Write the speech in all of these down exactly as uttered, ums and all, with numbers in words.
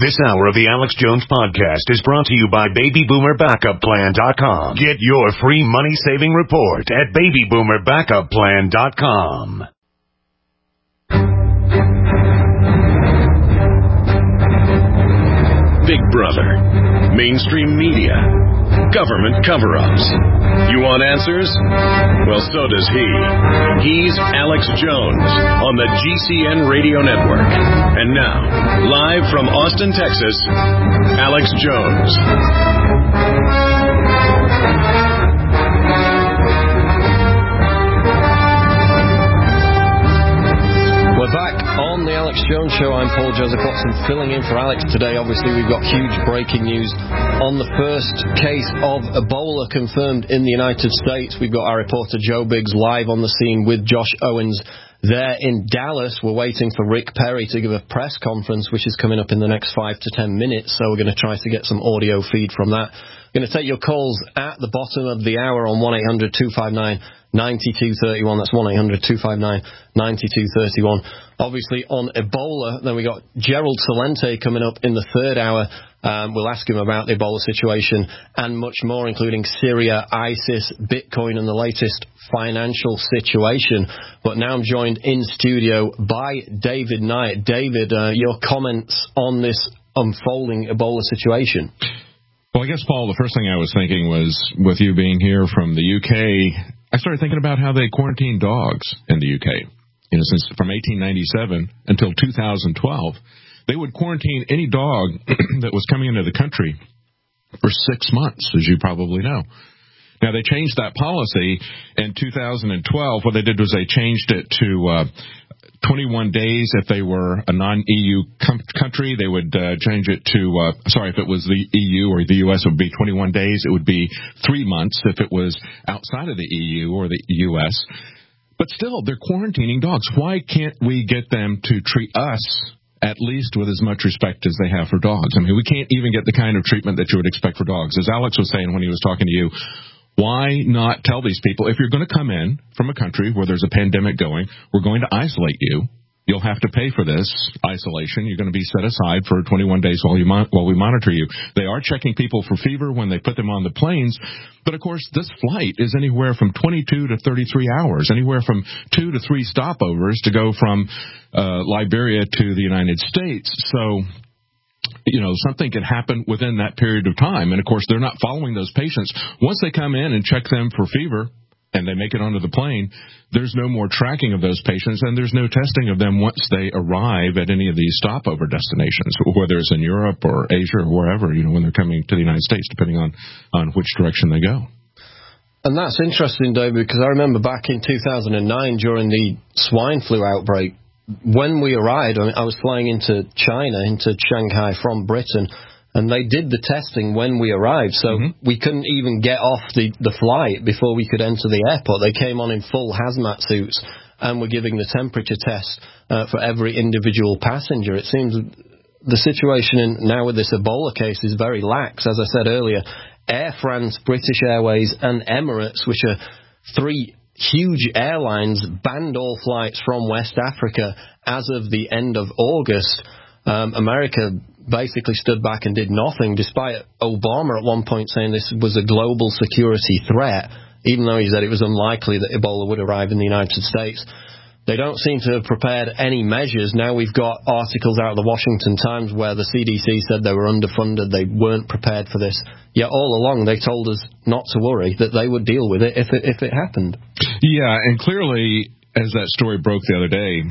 This hour of the Alex Jones Podcast is brought to you by baby boomer backup plan dot com. Get your free money-saving report at baby boomer backup plan dot com. Big Brother, mainstream media, government cover-ups. You want answers? Well, so does he. He's Alex Jones on the G C N Radio Network. And now, live from Austin, Texas, Alex Jones. We're back on the Alex Jones Show. I'm Paul Joseph Watson, filling in for Alex today. Obviously, we've got huge breaking news on the first case of Ebola confirmed in the United States. We've got our reporter Joe Biggs live on the scene with Josh Owens there in Dallas. We're waiting for Rick Perry to give a press conference, which is coming up in the next five to ten minutes. So we're going to try to get some audio feed from that. We're going to take your calls at the bottom of the hour on one eight hundred two five nine nine two three one. That's one eight hundred two five nine nine two three one. Obviously, on Ebola, then we got Gerald Celente coming up in the third hour. Um, we'll ask him about the Ebola situation and much more, including Syria, ISIS, Bitcoin, and the latest financial situation. But now I'm joined in studio by David Knight. David, uh, your comments on this unfolding Ebola situation? Well, I guess, Paul, the first thing I was thinking was, with you being here from the U K, I started thinking about how they quarantine dogs in the U K. You know, since from eighteen ninety-seven until two thousand twelve, they would quarantine any dog that was coming into the country for six months, as you probably know. Now, they changed that policy in two thousand twelve. What they did was they changed it to uh, twenty-one days if they were a non-E U com- country. They would uh, change it to, uh, sorry, if it was the E U or the U S, it would be twenty-one days. It would be three months if it was outside of the E U or the U S. But still, they're quarantining dogs. Why can't we get them to treat us at least with as much respect as they have for dogs? I mean, we can't even get the kind of treatment that you would expect for dogs. As Alex was saying when he was talking to you, why not tell these people, if you're going to come in from a country where there's a pandemic going, we're going to isolate you. You'll have to pay for this isolation. You're going to be set aside for twenty-one days while you mon- while we monitor you. They are checking people for fever when they put them on the planes. But, of course, this flight is anywhere from twenty-two to thirty-three hours, anywhere from two to three stopovers to go from uh, Liberia to the United States. So, you know, something can happen within that period of time. And, of course, they're not following those patients. Once they come in and check them for fever and they make it onto the plane, there's no more tracking of those patients, and there's no testing of them once they arrive at any of these stopover destinations, whether it's in Europe or Asia or wherever, you know, when they're coming to the United States, depending on, on which direction they go. And that's interesting, David, because I remember back in two thousand nine during the swine flu outbreak, when we arrived, I, mean, I was flying into China, into Shanghai from Britain, and they did the testing when we arrived, so mm-hmm. we couldn't even get off the, the flight before we could enter the airport. They came on in full hazmat suits and were giving the temperature test uh, for every individual passenger. It seems the situation in, now with this Ebola case is very lax. As I said earlier, Air France, British Airways, and Emirates, which are three huge airlines, banned all flights from West Africa as of the end of August. Um, America basically stood back and did nothing, despite Obama at one point saying this was a global security threat, even though he said it was unlikely that Ebola would arrive in the United States. They don't seem to have prepared any measures. Now we've got articles out of the Washington Times where the C D C said they were underfunded, they weren't prepared for this. Yet all along they told us not to worry, that they would deal with it if it, if it happened. Yeah, and clearly, as that story broke the other day,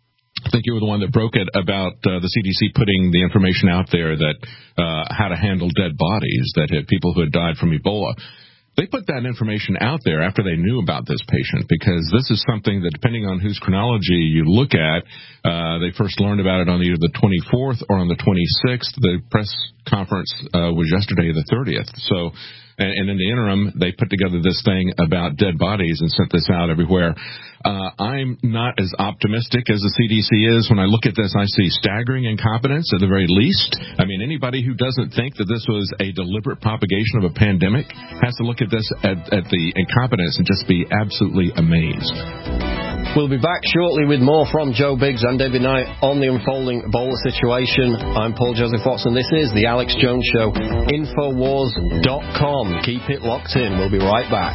I think you were the one that broke it about uh, the C D C putting the information out there that uh, how to handle dead bodies, that had people who had died from Ebola. They put that information out there after they knew about this patient, because this is something that, depending on whose chronology you look at, uh, they first learned about it on either the twenty-fourth or on the twenty-sixth. The press conference uh, was yesterday, the thirtieth. So, and, and in the interim, they put together this thing about dead bodies and sent this out everywhere. Uh, I'm not as optimistic as the C D C is. When I look at this, I see staggering incompetence at the very least. I mean, anybody who doesn't think that this was a deliberate propagation of a pandemic has to look at this at, at the incompetence and just be absolutely amazed. We'll be back shortly with more from Joe Biggs and David Knight on the unfolding Ebola situation. I'm Paul Joseph Watson. This is The Alex Jones Show. Infowars dot com. Keep it locked in. We'll be right back.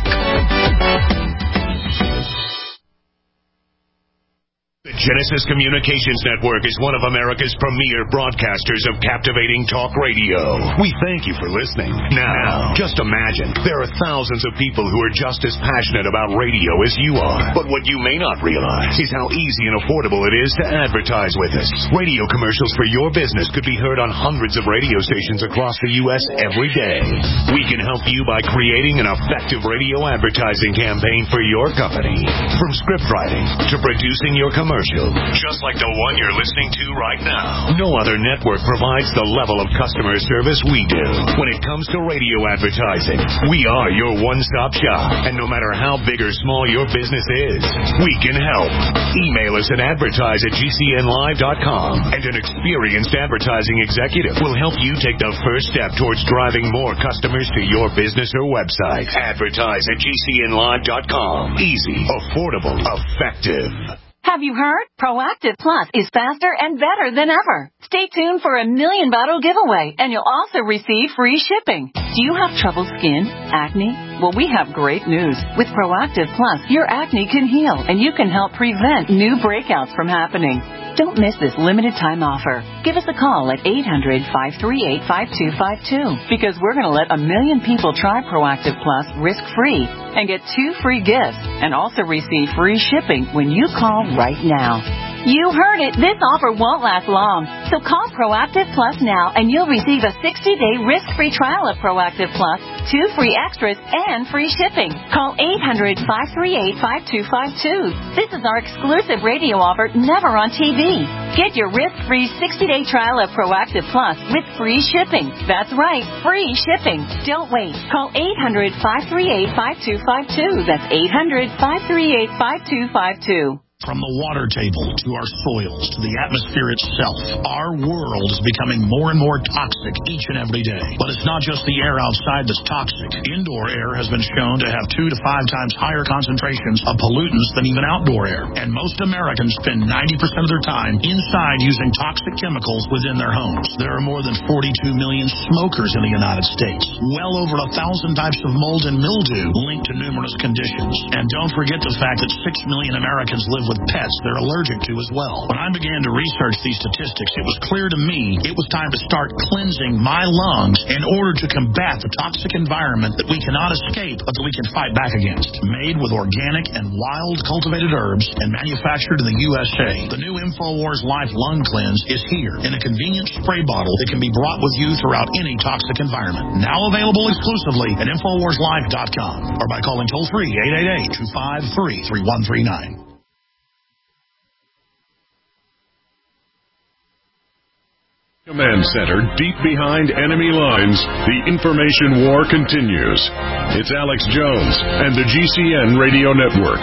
The Genesis Communications Network is one of America's premier broadcasters of captivating talk radio. We thank you for listening. Now, just imagine, there are thousands of people who are just as passionate about radio as you are. But what you may not realize is how easy and affordable it is to advertise with us. Radio commercials for your business could be heard on hundreds of radio stations across the U S every day. We can help you by creating an effective radio advertising campaign for your company. From script writing to producing your commercial. Just like the one you're listening to right now. No other network provides the level of customer service we do. When it comes to radio advertising, we are your one-stop shop. And no matter how big or small your business is, we can help. Email us at advertise at G C N live dot com, and an experienced advertising executive will help you take the first step towards driving more customers to your business or website. Advertise at G C N live dot com. Easy, affordable, effective. Have you heard? Proactive Plus is faster and better than ever. Stay tuned for a million bottle giveaway, and you'll also receive free shipping. Do you have troubled skin? Acne? Well, we have great news. With Proactive Plus, your acne can heal, and you can help prevent new breakouts from happening. Don't miss this limited time offer. Give us a call at eight hundred, five three eight, five two five two, because we're going to let a million people try Proactive Plus risk-free and get two free gifts and also receive free shipping when you call right now. You heard it. This offer won't last long. So call Proactive Plus now and you'll receive a sixty-day risk-free trial of Proactive Plus, two free extras, and free shipping. Call eight hundred, five three eight, five two five two. This is our exclusive radio offer, never on T V. Get your risk-free sixty-day trial of Proactive Plus with free shipping. That's right, free shipping. Don't wait. Call eight hundred, five three eight, five two five two. That's eight hundred, five three eight, five two five two. From the water table to our soils to the atmosphere itself, our world is becoming more and more toxic each and every day. But it's not just the air outside that's toxic. Indoor air has been shown to have two to five times higher concentrations of pollutants than even outdoor air. And most Americans spend ninety percent of their time inside using toxic chemicals within their homes. There are more than forty-two million smokers in the United States. Well over a thousand types of mold and mildew linked to numerous conditions. And don't forget the fact that six million Americans live with pets they're allergic to as well. When I began to research these statistics, it was clear to me it was time to start cleansing my lungs in order to combat the toxic environment that we cannot escape but that we can fight back against. Made with organic and wild cultivated herbs and manufactured in the U S A, the new InfoWars Life Lung Cleanse is here in a convenient spray bottle that can be brought with you throughout any toxic environment. Now available exclusively at Infowars Life dot com or by calling toll-free eight eight eight, two five three, three one three nine. Command Center, deep behind enemy lines, the information war continues. It's Alex Jones and the G C N Radio Network.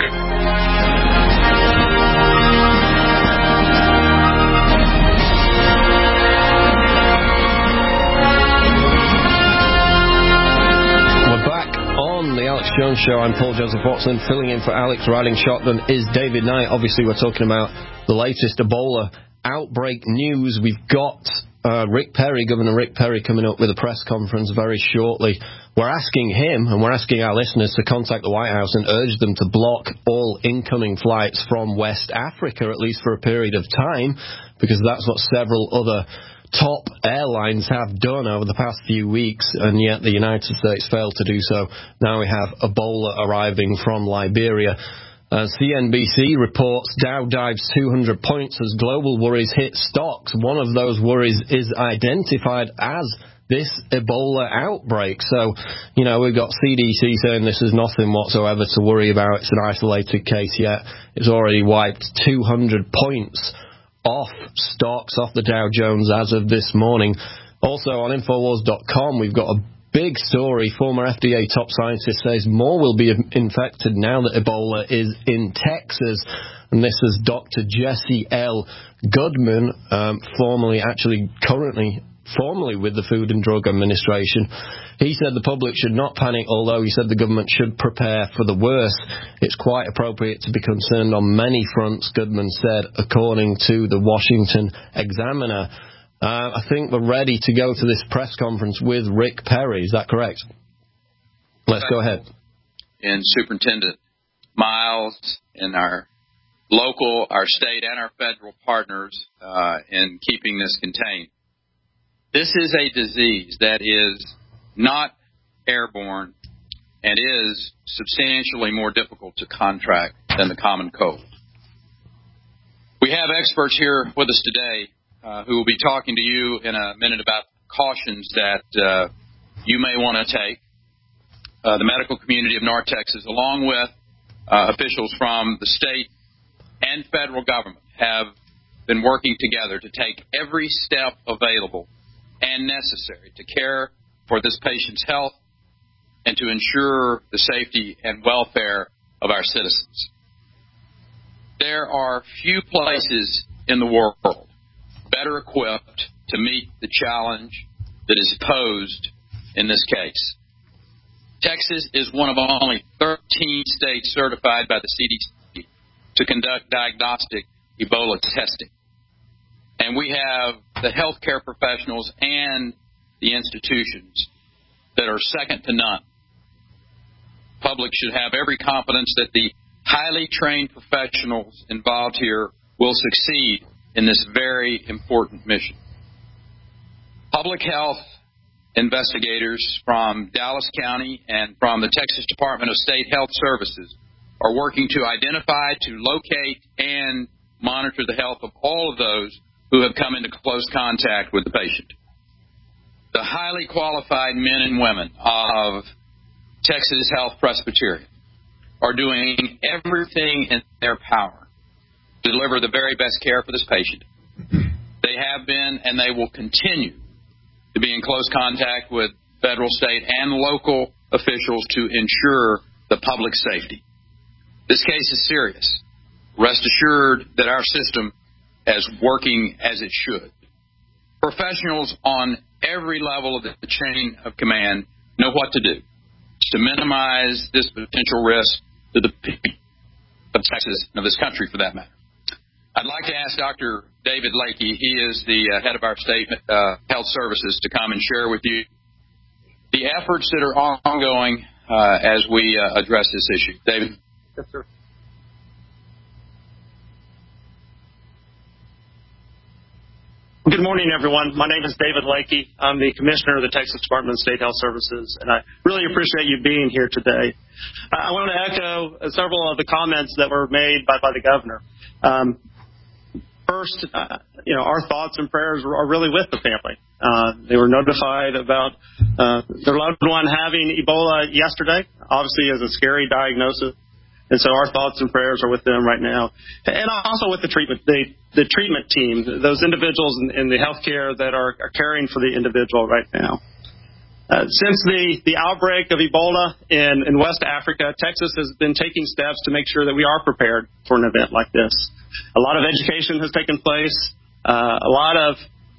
We're back on the Alex Jones Show. I'm Paul Joseph Watson. Filling in for Alex, riding shotgun is David Knight. Obviously, we're talking about the latest Ebola outbreak news. We've got Uh, Rick Perry, Governor Rick Perry, coming up with a press conference very shortly. We're asking him, and we're asking our listeners, to contact the White House and urge them to block all incoming flights from West Africa, at least for a period of time, because that's what several other top airlines have done over the past few weeks, and yet the United States failed to do so. Now we have Ebola arriving from Liberia. Uh, C N B C reports Dow dives two hundred points as global worries hit stocks. One of those worries is identified as this Ebola outbreak. So, you know, we've got C D C saying this is nothing whatsoever to worry about. It's an isolated case, yet it's already wiped two hundred points off stocks, off the Dow Jones as of this morning. Also on Infowars dot com, we've got a big story. Former F D A top scientist says more will be infected now that Ebola is in Texas. And this is Doctor Jesse L. Goodman, um, formerly, actually, currently formally with the Food and Drug Administration. He said the public should not panic, although he said the government should prepare for the worst. It's quite appropriate to be concerned on many fronts, Goodman said, according to the Washington Examiner. Uh, I think we're ready to go to this press conference with Rick Perry. Is that correct? Let's go ahead. And Superintendent Miles and our local, our state, and our federal partners uh, in keeping this contained. This is a disease that is not airborne and is substantially more difficult to contract than the common cold. We have experts here with us today uh, who will be talking to you in a minute about cautions that uh, you may want to take. Uh, the medical community of North Texas, along with uh, officials from the state and federal government, have been working together to take every step available and necessary to care for this patient's health and to ensure the safety and welfare of our citizens. There are few places in the world better equipped to meet the challenge that is posed in this case. Texas is one of only thirteen states certified by the C D C to conduct diagnostic Ebola testing. And we have the healthcare professionals and the institutions that are second to none. Public should have every confidence that the highly trained professionals involved here will succeed in this very important mission. Public health investigators from Dallas County and from the Texas Department of State Health Services are working to identify, to locate, and monitor the health of all of those who have come into close contact with the patient. The highly qualified men and women of Texas Health Presbyterian are doing everything in their power to deliver the very best care for this patient. They have been and they will continue to be in close contact with federal, state, and local officials to ensure the public safety. This case is serious. Rest assured that our system is working as it should. Professionals on every level of the chain of command know what to do to minimize this potential risk to the people of Texas and of this country, for that matter. I'd like to ask Doctor David Lakey, he is the uh, head of our state uh, health services, to come and share with you the efforts that are ongoing uh, as we uh, address this issue. David? Yes, sir. Good morning, everyone. My name is David Lakey. I'm the Commissioner of the Texas Department of State Health Services, and I really appreciate you being here today. I want to echo several of the comments that were made by, by the Governor. Um, First, uh, you know, our thoughts and prayers are really with the family. Uh, they were notified about uh, their loved one having Ebola yesterday. Obviously, is a scary diagnosis, and so our thoughts and prayers are with them right now, and also with the treatment, the, the treatment team, those individuals in, in the healthcare that are, are caring for the individual right now. Uh, since the, the outbreak of Ebola in, in West Africa, Texas has been taking steps to make sure that we are prepared for an event like this. A lot of education has taken place. Uh, a lot of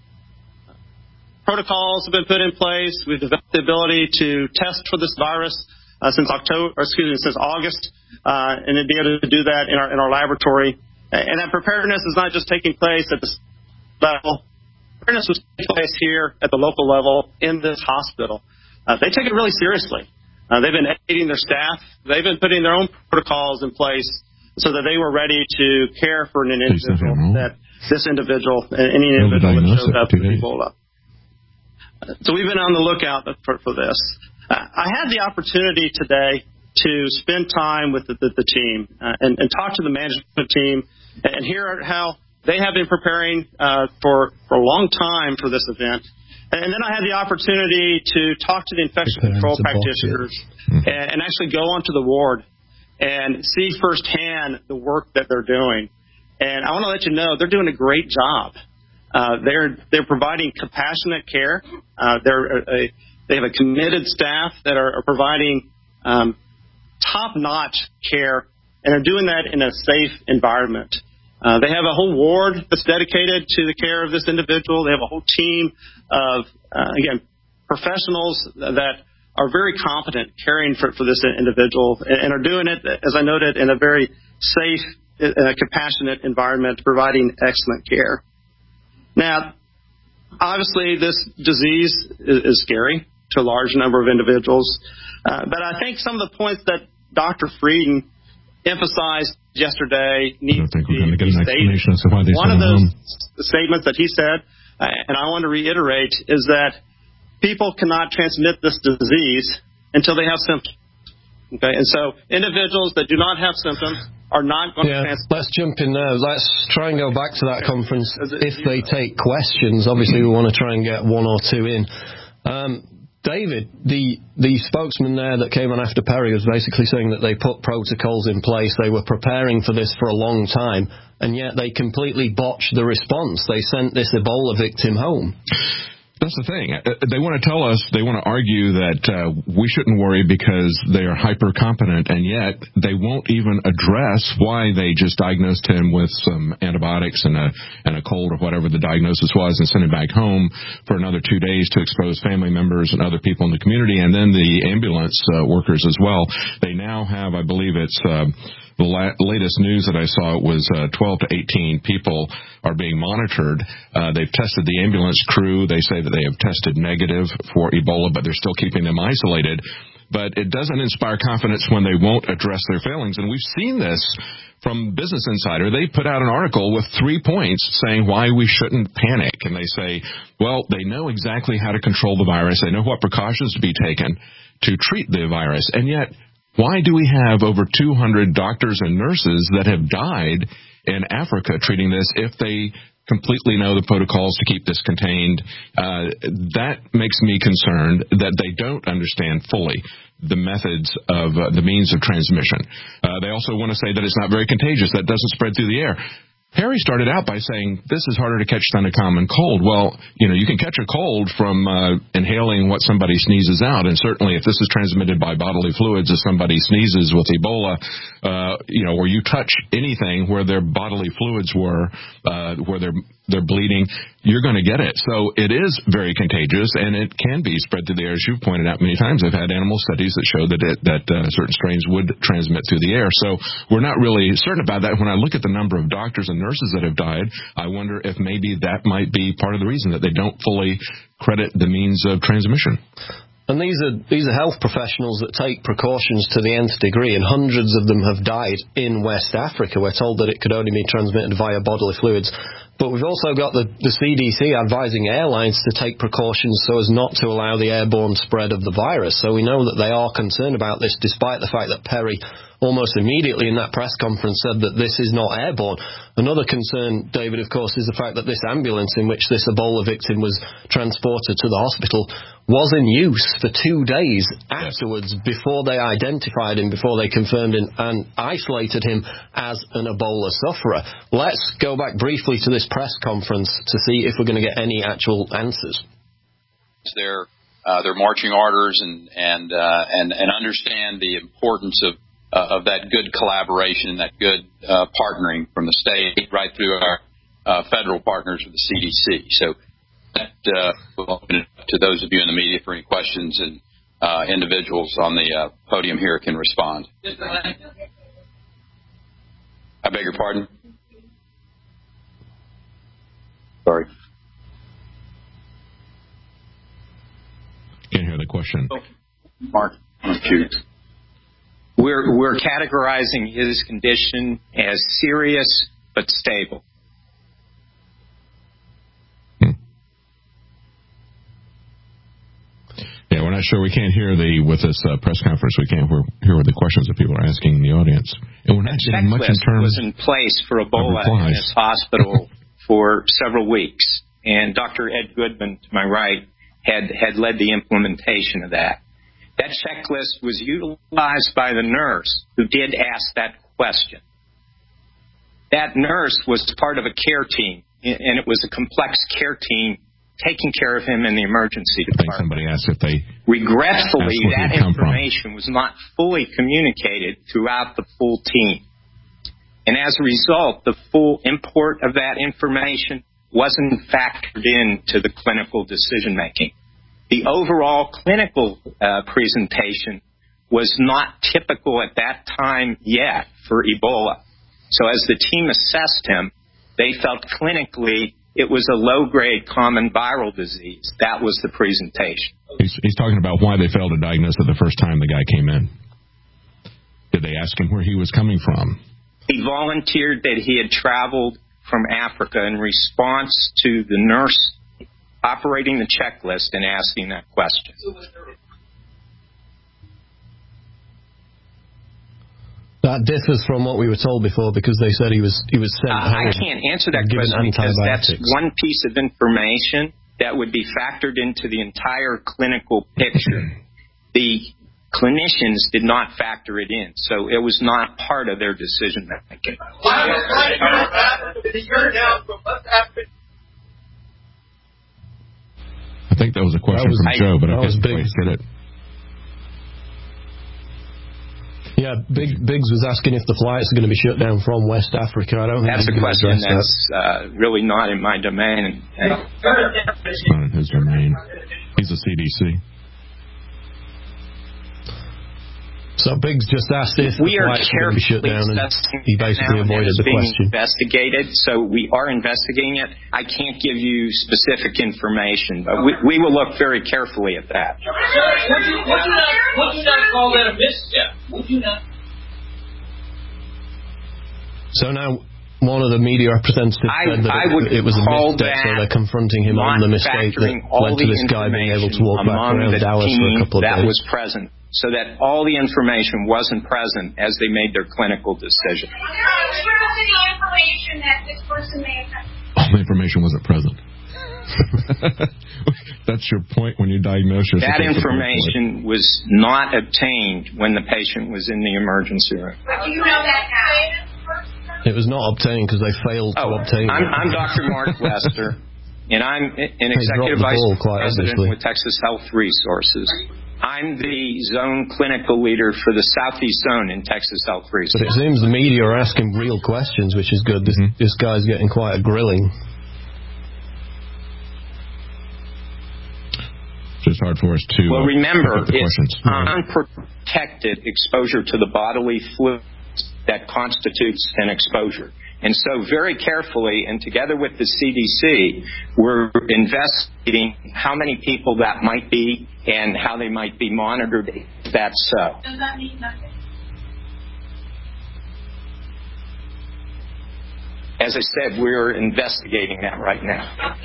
protocols have been put in place. We've developed the ability to test for this virus uh, since October, or excuse me, since August, uh, and to be able to do that in our in our laboratory. And that preparedness is not just taking place at the level. Preparedness was taking place here at the local level in this hospital. Uh, they take it really seriously. Uh, they've been educating their staff. They've been putting their own protocols in place so that they were ready to care for an individual, that this individual, any individual that showed up with Ebola. So we've been on the lookout for, for this. Uh, I had the opportunity today to spend time with the, the, the team uh, and, and talk to the management team and hear how they have been preparing uh, for, for a long time for this event. And then I had the opportunity to talk to the infection control practitioners and, and actually go onto the ward and see firsthand the work that they're doing. And I want to let you know they're doing a great job. Uh, they're they're providing compassionate care. Uh, they're a, they have a committed staff that are, are providing um, top-notch care, and are doing that in a safe environment. Uh, they have a whole ward that's dedicated to the care of this individual. They have a whole team of, uh, again, professionals that are very competent caring for, for this individual and, and are doing it, as I noted, in a very safe, uh, compassionate environment, providing excellent care. Now, obviously, this disease is, is scary to a large number of individuals, uh, but I think some of the points that Doctor Frieden emphasized yesterday need to be stated. One of those statements that he said, uh, and I want to reiterate, is that people cannot transmit this disease until they have symptoms. Okay, and so individuals that do not have symptoms are not going yeah, to transmit. Let's jump in there. Let's try and go back to that conference if they take questions. Obviously, we want to try and get one or two in. Um, David, the the spokesman there that came on after Perry was basically saying that they put protocols in place. They were preparing for this for a long time, and yet they completely botched the response. They sent this Ebola victim home. That's the thing. They want to tell us, they want to argue that uh, we shouldn't worry because they are hyper-competent, and yet they won't even address why they just diagnosed him with some antibiotics and a and a cold or whatever the diagnosis was and sent him back home for another two days to expose family members and other people in the community, and then the ambulance uh, workers as well. They now have, I believe it's... Uh, The la- latest news that I saw was uh, twelve to eighteen people are being monitored. Uh, they've tested the ambulance crew. They say that they have tested negative for Ebola, but they're still keeping them isolated. But it doesn't inspire confidence when they won't address their failings. And we've seen this from Business Insider. They put out an article with three points saying why we shouldn't panic. And they say, well, they know exactly how to control the virus. They know what precautions to be taken to treat the virus. And yet, why do we have over two hundred doctors and nurses that have died in Africa treating this if they completely know the protocols to keep this contained? Uh, that makes me concerned that they don't understand fully the methods of uh, the means of transmission. Uh, they also want to say that it's not very contagious, that doesn't spread through the air. Harry started out by saying this is harder to catch than a common cold. Well, you know, you can catch a cold from uh, inhaling what somebody sneezes out, and certainly if this is transmitted by bodily fluids, if somebody sneezes with Ebola, uh, you know, or you touch anything where their bodily fluids were, uh, where they're they're bleeding, you're going to get it. So it is very contagious, and it can be spread through the air, as you've pointed out many times. I've had animal studies that show that it, that uh, certain strains would transmit through the air. So we're not really certain about that. When I look at the number of doctors and nurses that have died, I wonder if maybe that might be part of the reason that they don't fully credit the means of transmission. And these are these are health professionals that take precautions to the nth degree, and hundreds of them have died in West Africa. We're told that it could only be transmitted via bodily fluids. But we've also got the, the C D C advising airlines to take precautions so as not to allow the airborne spread of the virus. So we know that they are concerned about this, despite the fact that Perry almost immediately in that press conference said that this is not airborne. Another concern, David, of course, is the fact that this ambulance in which this Ebola victim was transported to the hospital was in use for two days afterwards before they identified him, before they confirmed him and isolated him as an Ebola sufferer. Let's go back briefly to this press conference to see if we're going to get any actual answers. Their uh, their marching orders and and uh, and and understand the importance of uh, of that good collaboration, that good uh, partnering from the state right through our uh, federal partners with the C D C. So that uh, will open it up to those of you in the media for any questions, and uh, individuals on the uh, podium here can respond. I beg your pardon? Sorry. Can't hear the question. Mark, we're we're categorizing his condition as serious but stable. Hmm. Yeah, we're not sure. We can't hear the with this uh, press conference. We can't hear, hear the questions that people are asking in the audience, and we're not a getting much in terms. Was in place for Ebola in this hospital for several weeks, and Doctor Ed Goodman, to my right, had had led the implementation of that. That checklist was utilized by the nurse who did ask that question. That nurse was part of a care team, and it was a complex care team taking care of him in the emergency department. I think somebody asked if they... Regretfully, that information was not fully communicated throughout the full team. And as a result, the full import of that information wasn't factored into the clinical decision-making. The overall clinical uh, presentation was not typical at that time yet for Ebola. So as the team assessed him, they felt clinically it was a low-grade common viral disease. That was the presentation. He's, he's talking about why they failed to diagnose it the first time the guy came in. Did they ask him where he was coming from? He volunteered that he had traveled from Africa in response to the nurse operating the checklist and asking that question. That differs from what we were told before, because they said he was he was sent uh, home. I can't answer that question because that's one piece of information that would be factored into the entire clinical picture. The clinicians did not factor it in, so it was not part of their decision making. I think that was a question was, from I, Joe, but I guess Biggs did it. Yeah, Big, Biggs was asking if the flights are going to be shut down from West Africa. I don't think that's a question that's uh, really not in my domain. It's not in his domain. He's a C D C. So Biggs just asked if we the flights are going to be shut down, and he basically avoided the question. Investigated, so we are investigating it. I can't give you specific information, but we, we will look very carefully at that. Would you, would you, not, would you not call that a misstep? Would you not? So now, one of the media representatives I, said that it, it was a misstep, so they're confronting him on the mistake that led to this guy being able to walk back around Dallas for a couple of that days. That was present, so that all the information wasn't present as they made their clinical decision. Information that this person may have. All the information wasn't present. That's your point when you diagnose yourself. That information was not obtained when the patient was in the emergency room. But do you know that now? It was not obtained because they failed oh, to obtain I'm, it. I'm Doctor Mark Lester, and I'm an executive vice president obviously. with Texas Health Resources. I'm the zone clinical leader for the Southeast Zone in Texas Health Resources. But it seems the media are asking real questions, which is good. This, mm-hmm. this guy's getting quite a grilling. It's hard for us to. Well, remember, uh, it's unprotected exposure to the bodily fluids that constitutes an exposure. And so very carefully, and together with the C D C, we're investigating how many people that might be and how they might be monitored if that's so. Does that mean nothing? As I said, we're investigating that right now.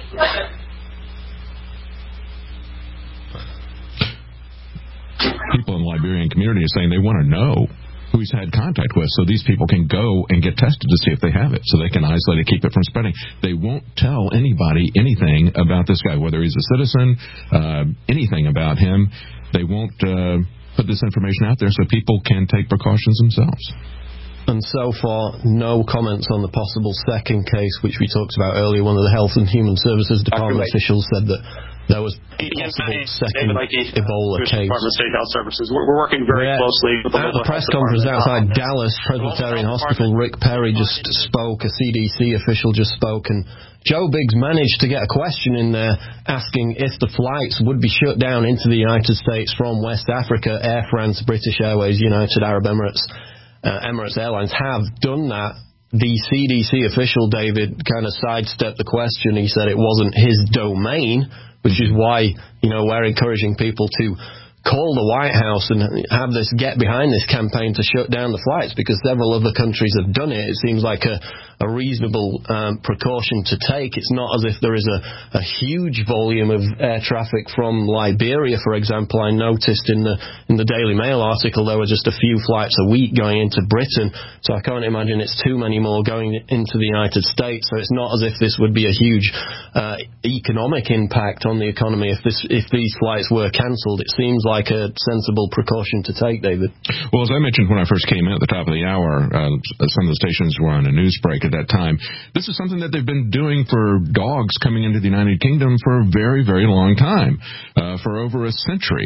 People in the Liberian community are saying they want to know who he's had contact with, so these people can go and get tested to see if they have it, so they can isolate it, keep it from spreading. They won't tell anybody anything about this guy, whether he's a citizen, uh, anything about him. They won't uh, put this information out there so people can take precautions themselves. And so far, no comments on the possible second case, which we talked about earlier. One of the Health and Human Services Department officials said that there was a possible second Ebola case. Department of State Health Services. We're, we're working very yeah. closely with the At the press conference outside Dallas Presbyterian Hospital, Rick Perry just spoke, a C D C official just spoke, and Joe Biggs managed to get a question in there asking if the flights would be shut down into the United States from West Africa. Air France, British Airways, United Arab Emirates, uh, Emirates Airlines have done that. The C D C official, David, kind of sidestepped the question. He said it wasn't his domain, which is why, you know, we're encouraging people to call the White House and have this get behind this campaign to shut down the flights, because several other countries have done it. It seems like a, a reasonable um, precaution to take. It's not as if there is a, a huge volume of air traffic from Liberia, for example. I noticed in the in the Daily Mail article there were just a few flights a week going into Britain, so I can't imagine it's too many more going into the United States. So it's not as if this would be a huge uh, economic impact on the economy if this if these flights were cancelled. It seems like like a sensible precaution to take, David. Well, as I mentioned when I first came in at the top of the hour, uh, some of the stations were on a news break at that time. This is something that they've been doing for dogs coming into the United Kingdom for a very, very long time, uh, for over a century.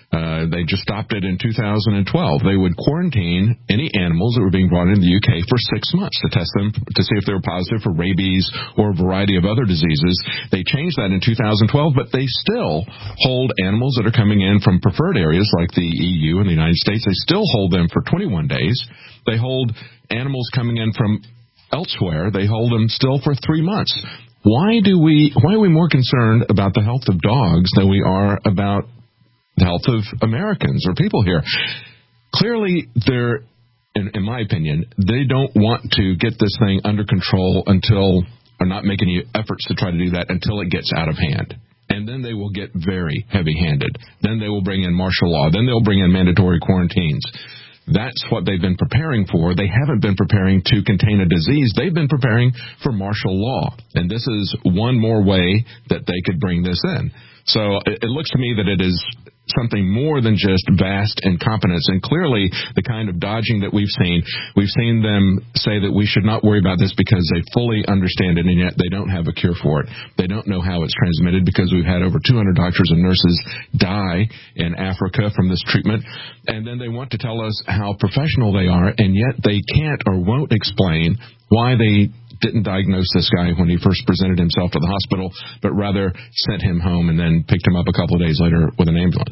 Uh, they just stopped it in two thousand twelve. They would quarantine any animals that were being brought into the U K for six months to test them to see if they were positive for rabies or a variety of other diseases. They changed that in two thousand twelve, but they still hold animals that are coming in from preferred areas like the E U and the United States. They still hold them for twenty-one days. They hold animals coming in from elsewhere. They hold them still for three months. Why do we? Why are we more concerned about the health of dogs than we are about the health of Americans or people here? Clearly, they're, in, in my opinion, they don't want to get this thing under control until, or not make any efforts to try to do that until it gets out of hand. And then they will get very heavy-handed. Then they will bring in martial law. Then they'll bring in mandatory quarantines. That's what they've been preparing for. They haven't been preparing to contain a disease. They've been preparing for martial law. And this is one more way that they could bring this in. So it, it looks to me that it is something more than just vast incompetence. And clearly, the kind of dodging that we've seen, we've seen them say that we should not worry about this because they fully understand it, and yet they don't have a cure for it. They don't know how it's transmitted because we've had over two hundred doctors and nurses die in Africa from this treatment. And then they want to tell us how professional they are, and yet they can't or won't explain why they didn't diagnose this guy when he first presented himself to the hospital, but rather sent him home and then picked him up a couple of days later with an ambulance.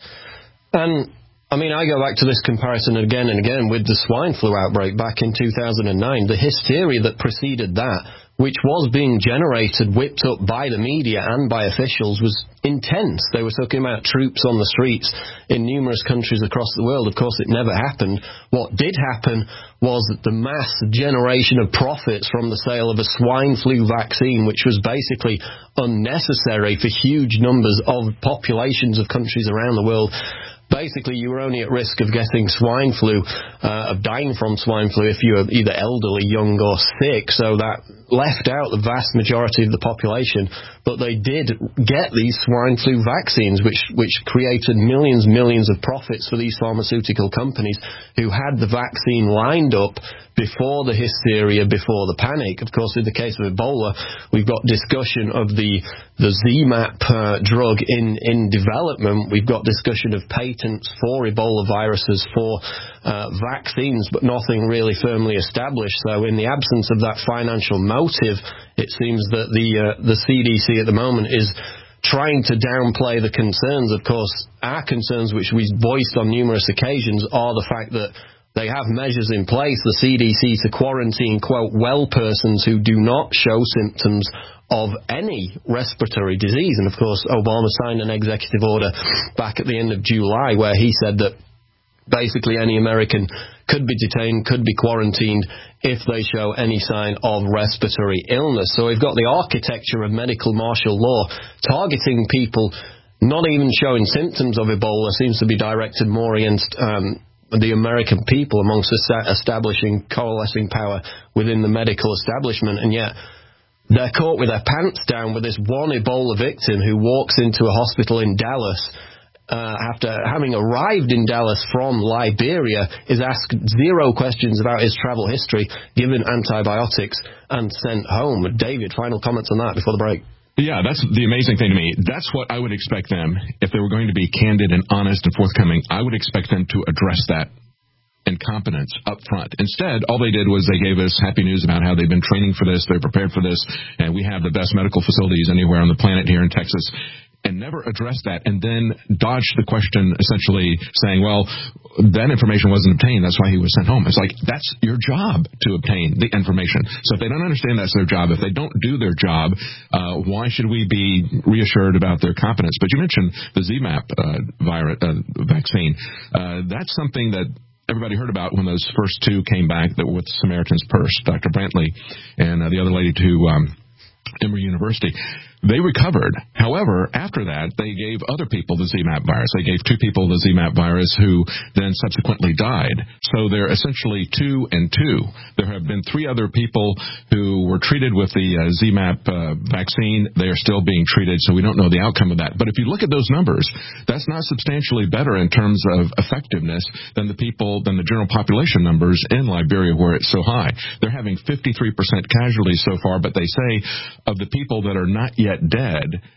And, I mean, I go back to this comparison again and again with the swine flu outbreak back in two thousand nine. The hysteria that preceded that, which was being generated, whipped up by the media and by officials, was intense. They were talking about troops on the streets in numerous countries across the world. Of course, it never happened. What did happen was that the mass generation of profits from the sale of a swine flu vaccine, which was basically unnecessary for huge numbers of populations of countries around the world. Basically, you were only at risk of getting swine flu, uh, of dying from swine flu if you were either elderly, young, or sick. So that left out the vast majority of the population. But they did get these swine flu vaccines, which, which created millions, millions of profits for these pharmaceutical companies who had the vaccine lined up before the hysteria, before the panic. Of course, in the case of Ebola, we've got discussion of the the Z MAP uh, drug in, in development. We've got discussion of patents for Ebola viruses, for uh, vaccines, but nothing really firmly established. So in the absence of that financial motive, it seems that the uh, the C D C at the moment is trying to downplay the concerns. Of course, our concerns, which we've voiced on numerous occasions, are the fact that they have measures in place, the C D C, to quarantine, quote, well persons who do not show symptoms of any respiratory disease. And, of course, Obama signed an executive order back at the end of July where he said that basically any American could be detained, could be quarantined if they show any sign of respiratory illness. So we've got the architecture of medical martial law targeting people not even showing symptoms of Ebola, seems to be directed more against um, the American people amongst establishing coalescing power within the medical establishment. And yet they're caught with their pants down with this one Ebola victim who walks into a hospital in Dallas uh, after having arrived in Dallas from Liberia, is asked zero questions about his travel history, given antibiotics, and sent home. David, final comments on that before the break. Yeah, that's the amazing thing to me. That's what I would expect them, if they were going to be candid and honest and forthcoming, I would expect them to address that incompetence up front. Instead, all they did was they gave us happy news about how they've been training for this, they're prepared for this, and we have the best medical facilities anywhere on the planet here in Texas, and never addressed that, and then dodged the question, essentially saying, well, that information wasn't obtained, that's why he was sent home. It's like, that's your job to obtain the information. So if they don't understand that's their job, if they don't do their job, uh, why should we be reassured about their competence? But you mentioned the Z MAP uh, virus, uh, vaccine. Uh, that's something that everybody heard about when those first two came back that were with Samaritan's Purse, Doctor Brantley and uh, the other lady to um, Emory University. They recovered. However, after that, they gave other people the Z MAP virus. They gave two people the Z MAP virus who then subsequently died. So they're essentially two and two. There have been three other people who were treated with the uh, Z MAP uh, vaccine. They are still being treated, so we don't know the outcome of that. But if you look at those numbers, that's not substantially better in terms of effectiveness than the people, than the general population numbers in Liberia where it's so high. They're having fifty-three percent casualties so far, but they say of the people that are not yet dead,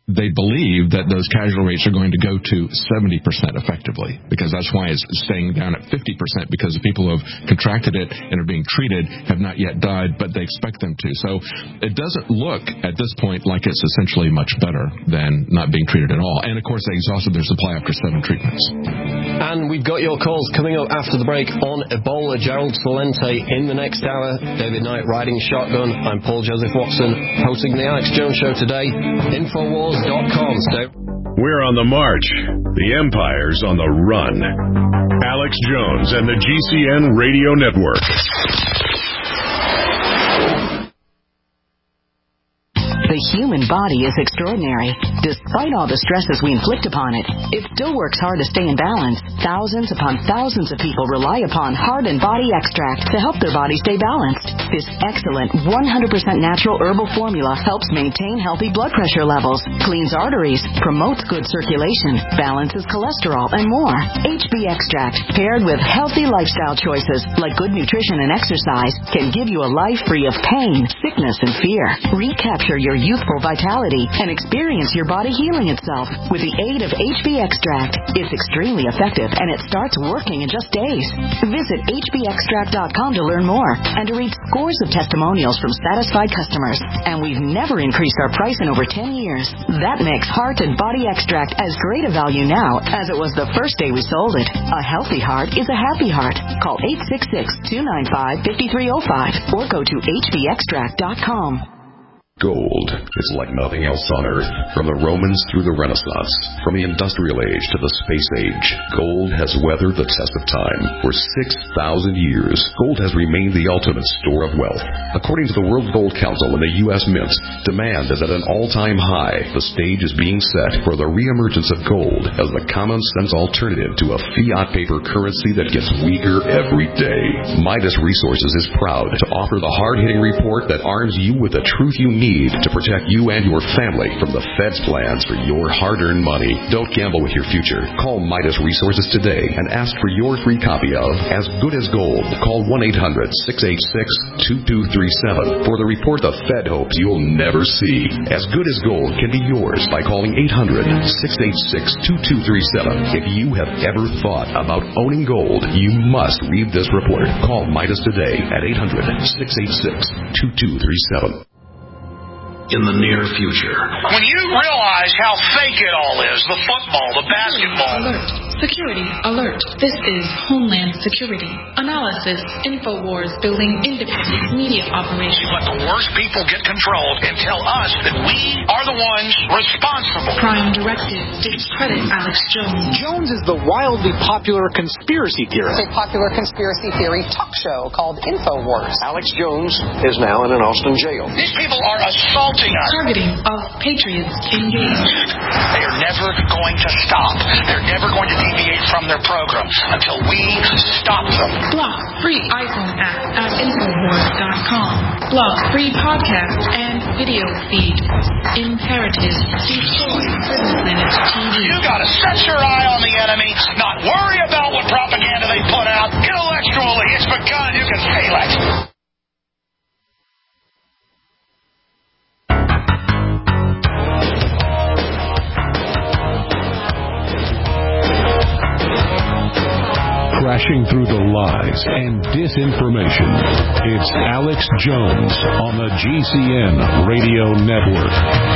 they believe that those casualty rates are going to go to seventy percent effectively, because that's why it's staying down at fifty percent, because the people who have contracted it and are being treated have not yet died, but they expect them to. So it doesn't look at this point like it's essentially much better than not being treated at all. And, of course, they exhausted their supply after seven treatments. And we've got your calls coming up after the break on Ebola. Gerald Salente in the next hour. David Knight riding shotgun. I'm Paul Joseph Watson, hosting the Alex Jones Show today. Infowars dot com. Stay. We're on the march. The Empire's on the run. Alex Jones and the G C N Radio Network. The human body is extraordinary. Despite all the stresses we inflict upon it, it still works hard to stay in balance. Thousands upon thousands of people rely upon Heart and Body Extract to help their body stay balanced. This excellent one hundred percent natural herbal formula helps maintain healthy blood pressure levels, cleans arteries, promotes good circulation, balances cholesterol, and more. H B Extract, paired with healthy lifestyle choices like good nutrition and exercise, can give you a life free of pain, sickness, and fear. Recapture your youthful vitality and experience your body healing itself with the aid of H B Extract. It's extremely effective, and it starts working in just days. Visit H B extract dot com to learn more and to read scores of testimonials from satisfied customers. And we've never increased our price in over ten years. That makes Heart and Body Extract as great a value now as it was the first day we sold it. A healthy heart is a happy heart. Call eight six six, two nine five, five three zero five or go to H B extract dot com. Gold is like nothing else on Earth. From the Romans through the Renaissance, from the Industrial Age to the Space Age, gold has weathered the test of time. For six thousand years, gold has remained the ultimate store of wealth. According to the World Gold Council and the U S Mint, demand is at an all-time high. The stage is being set for the reemergence of gold as the common-sense alternative to a fiat paper currency that gets weaker every day. Midas Resources is proud to offer the hard-hitting report that arms you with the truth you need to protect you and your family from the Fed's plans for your hard-earned money. Don't gamble with your future. Call Midas Resources today and ask for your free copy of As Good as Gold. Call one eight hundred, six eight six, two two three seven for the report the Fed hopes you'll never see. As Good as Gold can be yours by calling eight hundred, six eight six, two two three seven. If you have ever thought about owning gold, you must read this report. Call Midas today at eight hundred, six eight six, two two three seven. In the near future. When you realize how fake it all is, the football, the basketball. Alert. Security alert. This is Homeland Security. Analysis. Infowars building independent media operation. Let the worst people get control and tell us that we are the ones responsible. Prime Directive. Discredit Alex Jones. Jones is the wildly popular conspiracy theorist. It's a popular conspiracy theory talk show called Infowars. Alex Jones is now in an Austin jail. These people are assaulting us. Targeting of patriots engaged. They are never going to stop. They're never going to deviate from their program until we stop them. Block free iPhone app at Infowars dot com. Block free podcast and video feed. Imperative. Destroy Prison Planet T V. You gotta set your eye on the enemy, not worry about what propaganda they put out. Intellectually, it's begun. You can feel it. Crashing through the lies and disinformation. It's Alex Jones on the G C N Radio Network.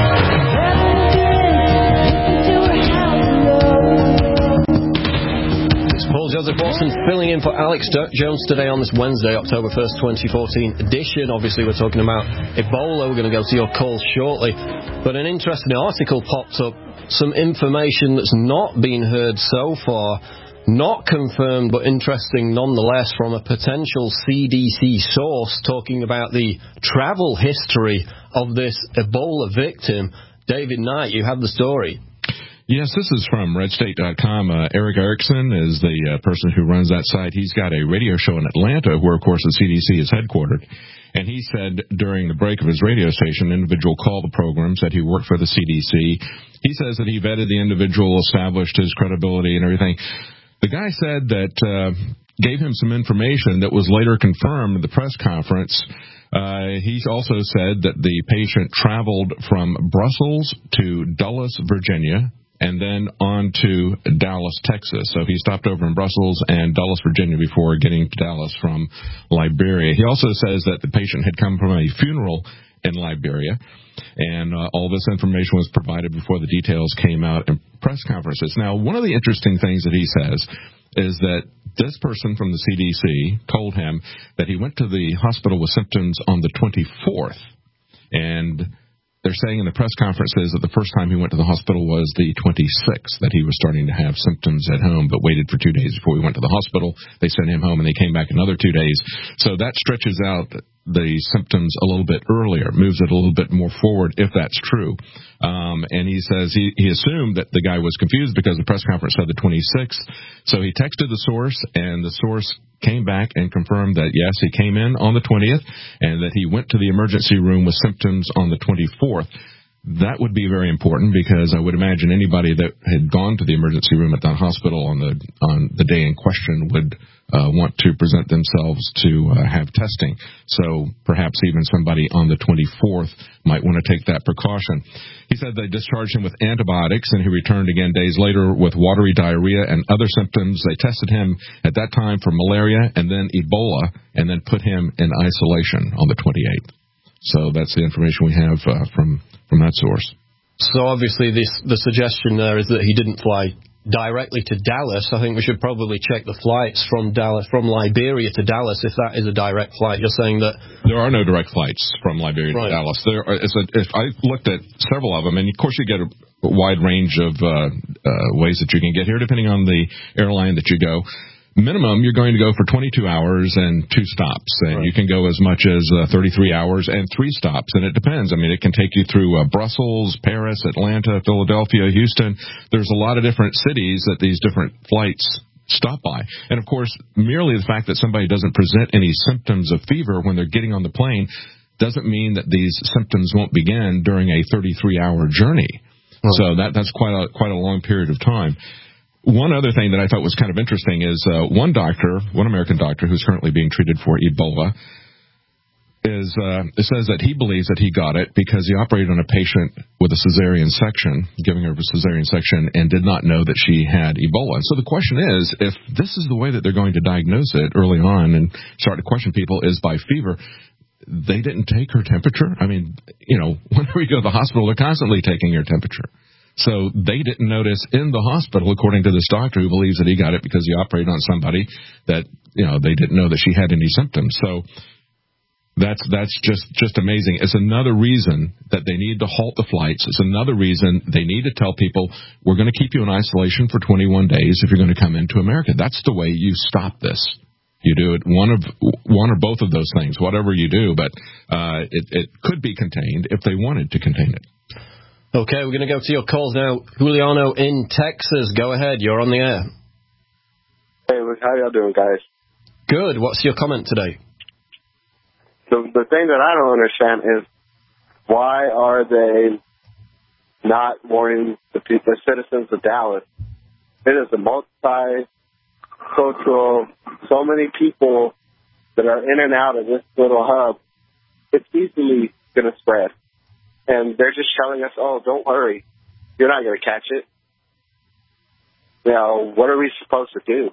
It's Paul Joseph Watson filling in for Alex Jones today on this Wednesday, October first, twenty fourteen edition. Obviously, we're talking about Ebola. We're going to go to your calls shortly. But an interesting article popped up. Some information that's not been heard so far. Not confirmed, but interesting nonetheless, from a potential C D C source talking about the travel history of this Ebola victim. David Knight, you have the story. Yes, this is from red state dot com. Uh, Eric Erickson is the uh, person who runs that site. He's got a radio show in Atlanta where, of course, the C D C is headquartered. And he said during the break of his radio station, an individual called the program, said he worked for the C D C. He says that he vetted the individual, established his credibility and everything. The guy said that, uh, gave him some information that was later confirmed at the press conference Uh, he also said that the patient traveled from Brussels to Dulles, Virginia, and then on to Dallas, Texas. So he stopped over in Brussels and Dulles, Virginia before getting to Dallas from Liberia. He also says that the patient had come from a funeral in Liberia, and uh, all this information was provided before the details came out in press conferences. Now, one of the interesting things that he says is that this person from the C D C told him that he went to the hospital with symptoms on the twenty-fourth, and they're saying in the press conferences that the first time he went to the hospital was the twenty-sixth, that he was starting to have symptoms at home, but waited for two days before he went to the hospital. They sent him home, and they came back another two days. So that stretches out the symptoms a little bit earlier, moves it a little bit more forward, if that's true. Um, and he says he, he assumed that the guy was confused because the press conference said the twenty-sixth. So he texted the source, and the source came back and confirmed that, yes, he came in on the twentieth, and that he went to the emergency room with symptoms on the twenty-fourth. That would be very important, because I would imagine anybody that had gone to the emergency room at that hospital on the on the day in question would uh, want to present themselves to uh, have testing. So perhaps even somebody on the twenty-fourth might want to take that precaution. He said they discharged him with antibiotics, and he returned again days later with watery diarrhea and other symptoms. They tested him at that time for malaria and then Ebola, and then put him in isolation on the twenty-eighth. So that's the information we have uh, from from that source. So obviously this, the suggestion there is that he didn't fly directly to Dallas. I think we should probably check the flights from Dallas, from Liberia to Dallas, if that is a direct flight. You're saying that there are no direct flights from Liberia right. to Dallas. There are, it's a, if I looked at several of them, and of course you get a wide range of uh, uh, ways that you can get here, depending on the airline that you go. Minimum, you're going to go for twenty-two hours and two stops. And right. you can go as much as uh, thirty-three hours and three stops. And it depends. I mean, it can take you through uh, Brussels, Paris, Atlanta, Philadelphia, Houston. There's a lot of different cities that these different flights stop by. And, of course, merely the fact that somebody doesn't present any symptoms of fever when they're getting on the plane doesn't mean that these symptoms won't begin during a thirty-three hour journey. Right. So that that's quite a quite a long period of time. One other thing that I thought was kind of interesting is uh, one doctor, one American doctor who's currently being treated for Ebola, is uh, it says that he believes that he got it because he operated on a patient with a cesarean section, giving her a cesarean section, and did not know that she had Ebola. And so the question is, if this is the way that they're going to diagnose it early on and start to question people is by fever, they didn't take her temperature. I mean, you know, whenever you go to the hospital, they're constantly taking your temperature. So they didn't notice in the hospital, according to this doctor who believes that he got it because he operated on somebody, that, you know, they didn't know that she had any symptoms. So that's that's just, just amazing. It's another reason that they need to halt the flights. It's another reason they need to tell people, we're going to keep you in isolation for twenty-one days if you're going to come into America. That's the way you stop this. You do it one of one or both of those things, whatever you do, but uh, it, it could be contained if they wanted to contain it. Okay, we're going to go to your calls now. Juliano in Texas, go ahead. You're on the air. Hey, how y'all doing, guys? Good. What's your comment today? The, the thing that I don't understand is why are they not warning the, people, the citizens of Dallas? It is a multicultural, so many people that are in and out of this little hub. It's easily going to spread. And they're just telling us, oh, don't worry, you're not going to catch it. You know, what are we supposed to do?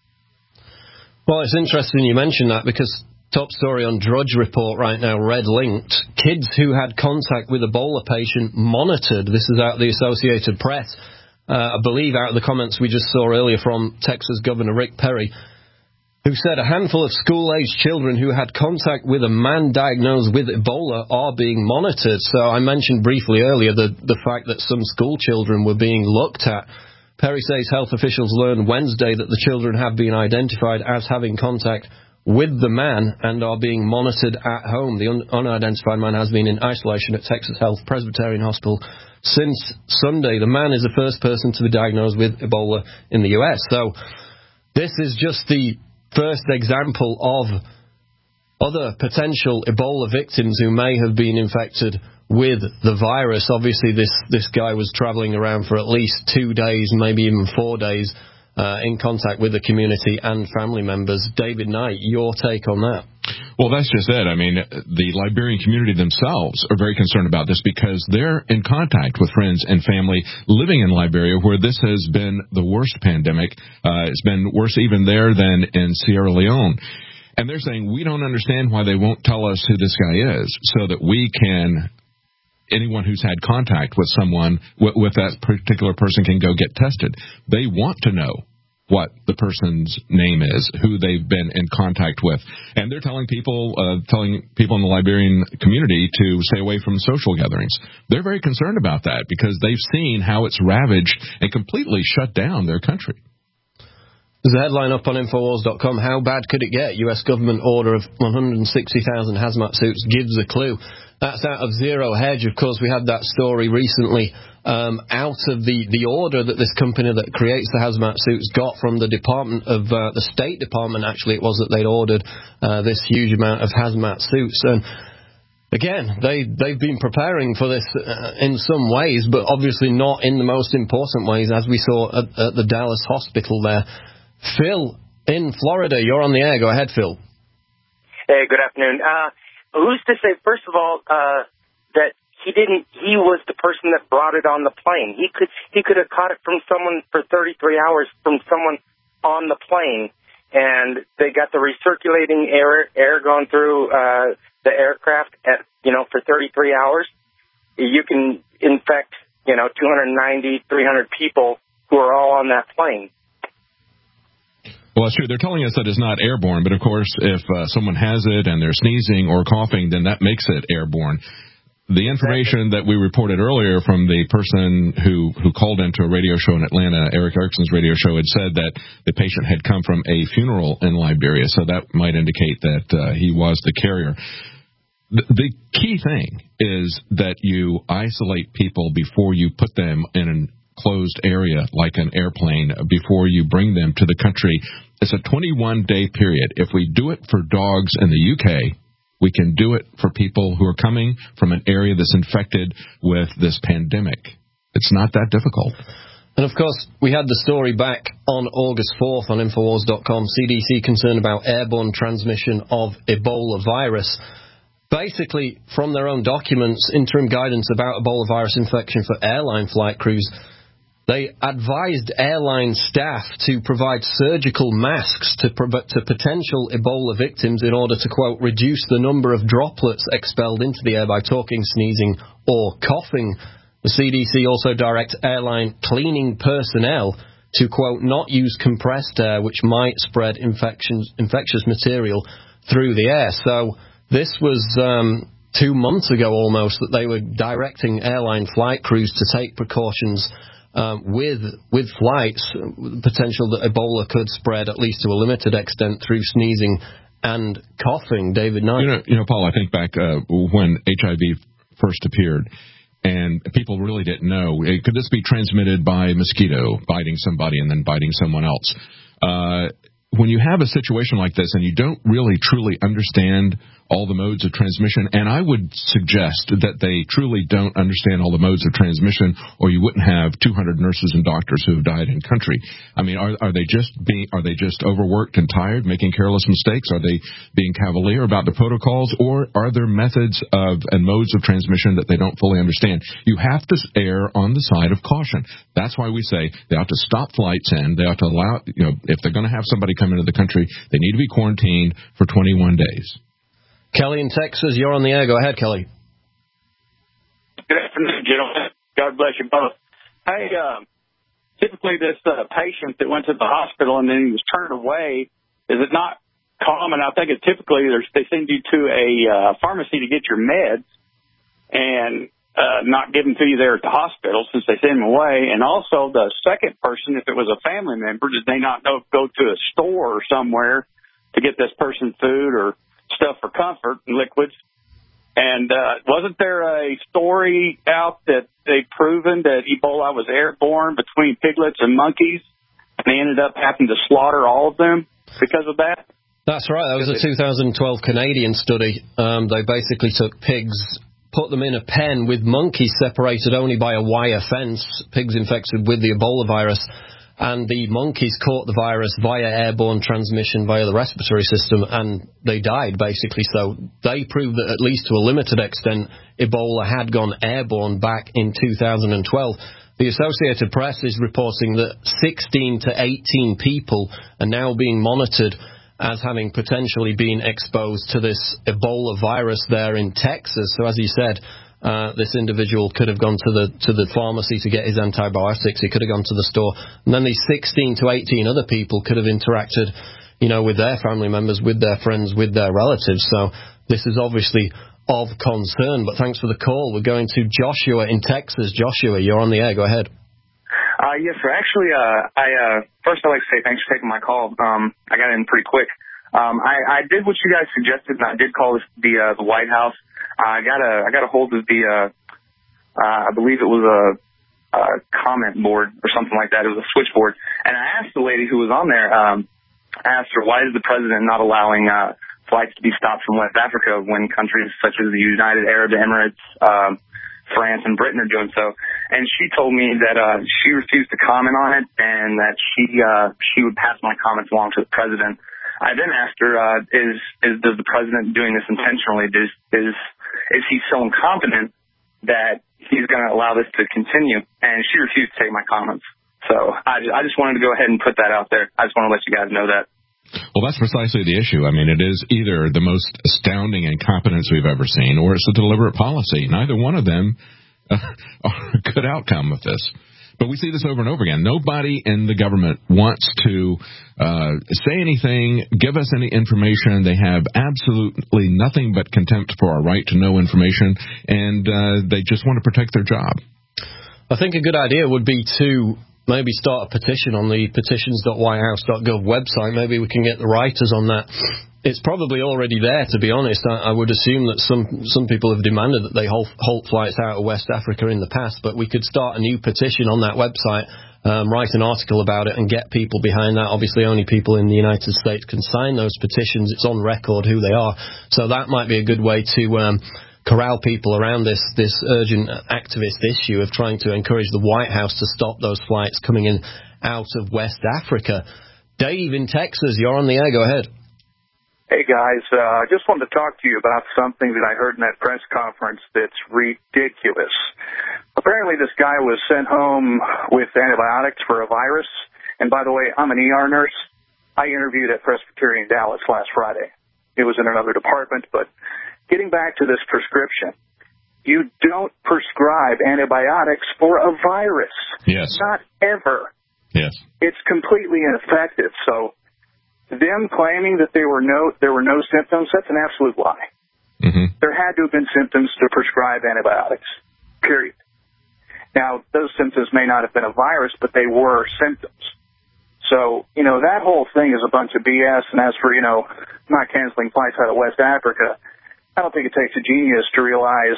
Well, it's interesting you mentioned that because top story on Drudge Report right now, red linked, kids who had contact with Ebola patient monitored. This is out of the Associated Press. Uh, I believe out of the comments we just saw earlier from Texas Governor Rick Perry, who said a handful of school-aged children who had contact with a man diagnosed with Ebola are being monitored. So I mentioned briefly earlier the, the fact that some school children were being looked at. Perry says health officials learned Wednesday that the children have been identified as having contact with the man and are being monitored at home. The un- unidentified man has been in isolation at Texas Health Presbyterian Hospital since Sunday. The man is the first person to be diagnosed with Ebola in the U S. So this is just the first example of other potential Ebola victims who may have been infected with the virus. Obviously, this, this guy was traveling around for at least two days, maybe even four days, uh, in contact with the community and family members. David Knight, your take on that? Well, that's just it. I mean, the Liberian community themselves are very concerned about this because they're in contact with friends and family living in Liberia where this has been the worst pandemic. Uh, it's been worse even there than in Sierra Leone. And they're saying, we don't understand why they won't tell us who this guy is so that we can, anyone who's had contact with someone, with, with that particular person can go get tested. They want to know what the person's name is, who they've been in contact with. And they're telling people, uh, telling people in the Liberian community to stay away from social gatherings. They're very concerned about that because they've seen how it's ravaged and completely shut down their country. There's a headline up on Infowars dot com. How bad could it get? U S government order of one hundred sixty thousand hazmat suits gives a clue. That's out of Zero Hedge. Of course, we had that story recently um, out of the, the order that this company that creates the hazmat suits got from the Department of uh, the State Department. Actually, it was that they'd ordered uh, this huge amount of hazmat suits. And again, they they've been preparing for this uh, in some ways, but obviously not in the most important ways, as we saw at, at the Dallas hospital there. Phil in Florida, you're on the air. Go ahead, Phil. Hey, good afternoon. Uh, who's to say, first of all, uh, that he didn't? He was the person that brought it on the plane. He could he could have caught it from someone for thirty-three hours from someone on the plane, and they got the recirculating air air going through uh, the aircraft at you know for thirty-three hours. You can infect you know two hundred ninety, three hundred people who are all on that plane. Well, that's true. They're telling us that it's not airborne, but of course, if uh, someone has it and they're sneezing or coughing, then that makes it airborne. The information that we reported earlier from the person who, who called into a radio show in Atlanta, Eric Erickson's radio show, had said that the patient had come from a funeral in Liberia, so that might indicate that uh, he was the carrier. The, the key thing is that you isolate people before you put them in an closed area like an airplane before you bring them to the country. It's a twenty-one day period. If we do it for dogs in the U K, we can do it for people who are coming from an area that's infected with this pandemic. It's not that difficult. And of course, we had the story back on August fourth on Infowars dot com. C D C concerned about airborne transmission of Ebola virus. Basically, from their own documents, interim guidance about Ebola virus infection for airline flight crews, they advised airline staff to provide surgical masks to, to potential Ebola victims in order to, quote, reduce the number of droplets expelled into the air by talking, sneezing, or coughing. The C D C also directs airline cleaning personnel to, quote, not use compressed air, which might spread infections, infectious material through the air. So this was um, two months ago almost that they were directing airline flight crews to take precautions Um, with with flights, the potential that Ebola could spread, at least to a limited extent, through sneezing and coughing. David Knight. You know, you know Paul, I think back uh, when H I V first appeared, and people really didn't know, could this be transmitted by mosquito biting somebody and then biting someone else? Uh, when you have a situation like this and you don't really truly understand all the modes of transmission, and I would suggest that they truly don't understand all the modes of transmission, or you wouldn't have two hundred nurses and doctors who have died in country. I mean, are, are they just being, are they just overworked and tired, making careless mistakes? Are they being cavalier about the protocols, or are there methods of and modes of transmission that they don't fully understand? You have to err on the side of caution. That's why we say they ought to stop flights in. They ought to allow, you know, if they're going to have somebody come into the country, they need to be quarantined for twenty-one days. Kelly in Texas, you're on the air. Go ahead, Kelly. Good afternoon, gentlemen. God bless you both. Hey, uh, typically this uh, patient that went to the hospital and then he was turned away, is it not common? I think it typically they send you to a uh, pharmacy to get your meds and uh, not give them to you there at the hospital since they send them away. And also the second person, if it was a family member, did they not know, go to a store or somewhere to get this person food or stuff for comfort and liquids? And uh, wasn't there a story out that they've proven that Ebola was airborne between piglets and monkeys, and they ended up having to slaughter all of them because of that? That's right. That was a two thousand twelve Canadian study. Um, they basically took pigs, put them in a pen with monkeys separated only by a wire fence, pigs infected with the Ebola virus, and the monkeys caught the virus via airborne transmission via the respiratory system, and they died, basically. So they proved that, at least to a limited extent, Ebola had gone airborne back in two thousand twelve. The Associated Press is reporting that sixteen to eighteen people are now being monitored as having potentially been exposed to this Ebola virus there in Texas. So as you said, uh, this individual could have gone to the to the pharmacy to get his antibiotics. He could have gone to the store. And then these sixteen to eighteen other people could have interacted, you know, with their family members, with their friends, with their relatives. So this is obviously of concern. But thanks for the call. We're going to Joshua in Texas. Joshua, you're on the air. Go ahead. Uh, yes, sir. Actually, uh, I, uh, first I'd like to say thanks for taking my call. Um, I got in pretty quick. Um, I, I did what you guys suggested, and I did call this, the, uh, the White House. Uh, I got a, I got a hold of the, uh, uh, I believe it was a, a comment board or something like that. It was a switchboard. And I asked the lady who was on there, um, I asked her, why is the president not allowing, uh, flights to be stopped from West Africa when countries such as the United Arab Emirates, um, France and Britain are doing so? And she told me that uh, she refused to comment on it, and that she uh, she would pass my comments along to the president. I then asked her, uh, is is does the president doing this intentionally? Does, is is he so incompetent that he's going to allow this to continue? And she refused to take my comments. So I, I just wanted to go ahead and put that out there. I just want to let you guys know that. Well, that's precisely the issue. I mean, it is either the most astounding incompetence we've ever seen, or it's a deliberate policy. Neither one of them uh, are a good outcome of this. But we see this over and over again. Nobody in the government wants to uh, say anything, give us any information. They have absolutely nothing but contempt for our right to know information, and uh, they just want to protect their job. I think a good idea would be to maybe start a petition on the petitions dot white house dot gov website. Maybe we can get the writers on that. It's probably already there, to be honest. I, I would assume that some some people have demanded that they halt, halt flights out of West Africa in the past, but we could start a new petition on that website, um, write an article about it, and get people behind that. Obviously, only people in the United States can sign those petitions. It's on record who they are. So that might be a good way to um, corral people around this, this urgent activist issue of trying to encourage the White House to stop those flights coming in out of West Africa. Dave in Texas, you're on the air. Go ahead. Hey, guys. I uh, just wanted to talk to you about something that I heard in that press conference that's ridiculous. Apparently, this guy was sent home with antibiotics for a virus. And by the way, I'm an E R nurse. I interviewed at Presbyterian Dallas last Friday. It was in another department, but getting back to this prescription, you don't prescribe antibiotics for a virus. Yes. Not ever. Yes. It's completely ineffective. So them claiming that there were no there were no symptoms, that's an absolute lie. Mm-hmm. There had to have been symptoms to prescribe antibiotics, period. Now, those symptoms may not have been a virus, but they were symptoms. So, you know, that whole thing is a bunch of B S. And as for, you know, not canceling flights out of West Africa, I don't think it takes a genius to realize,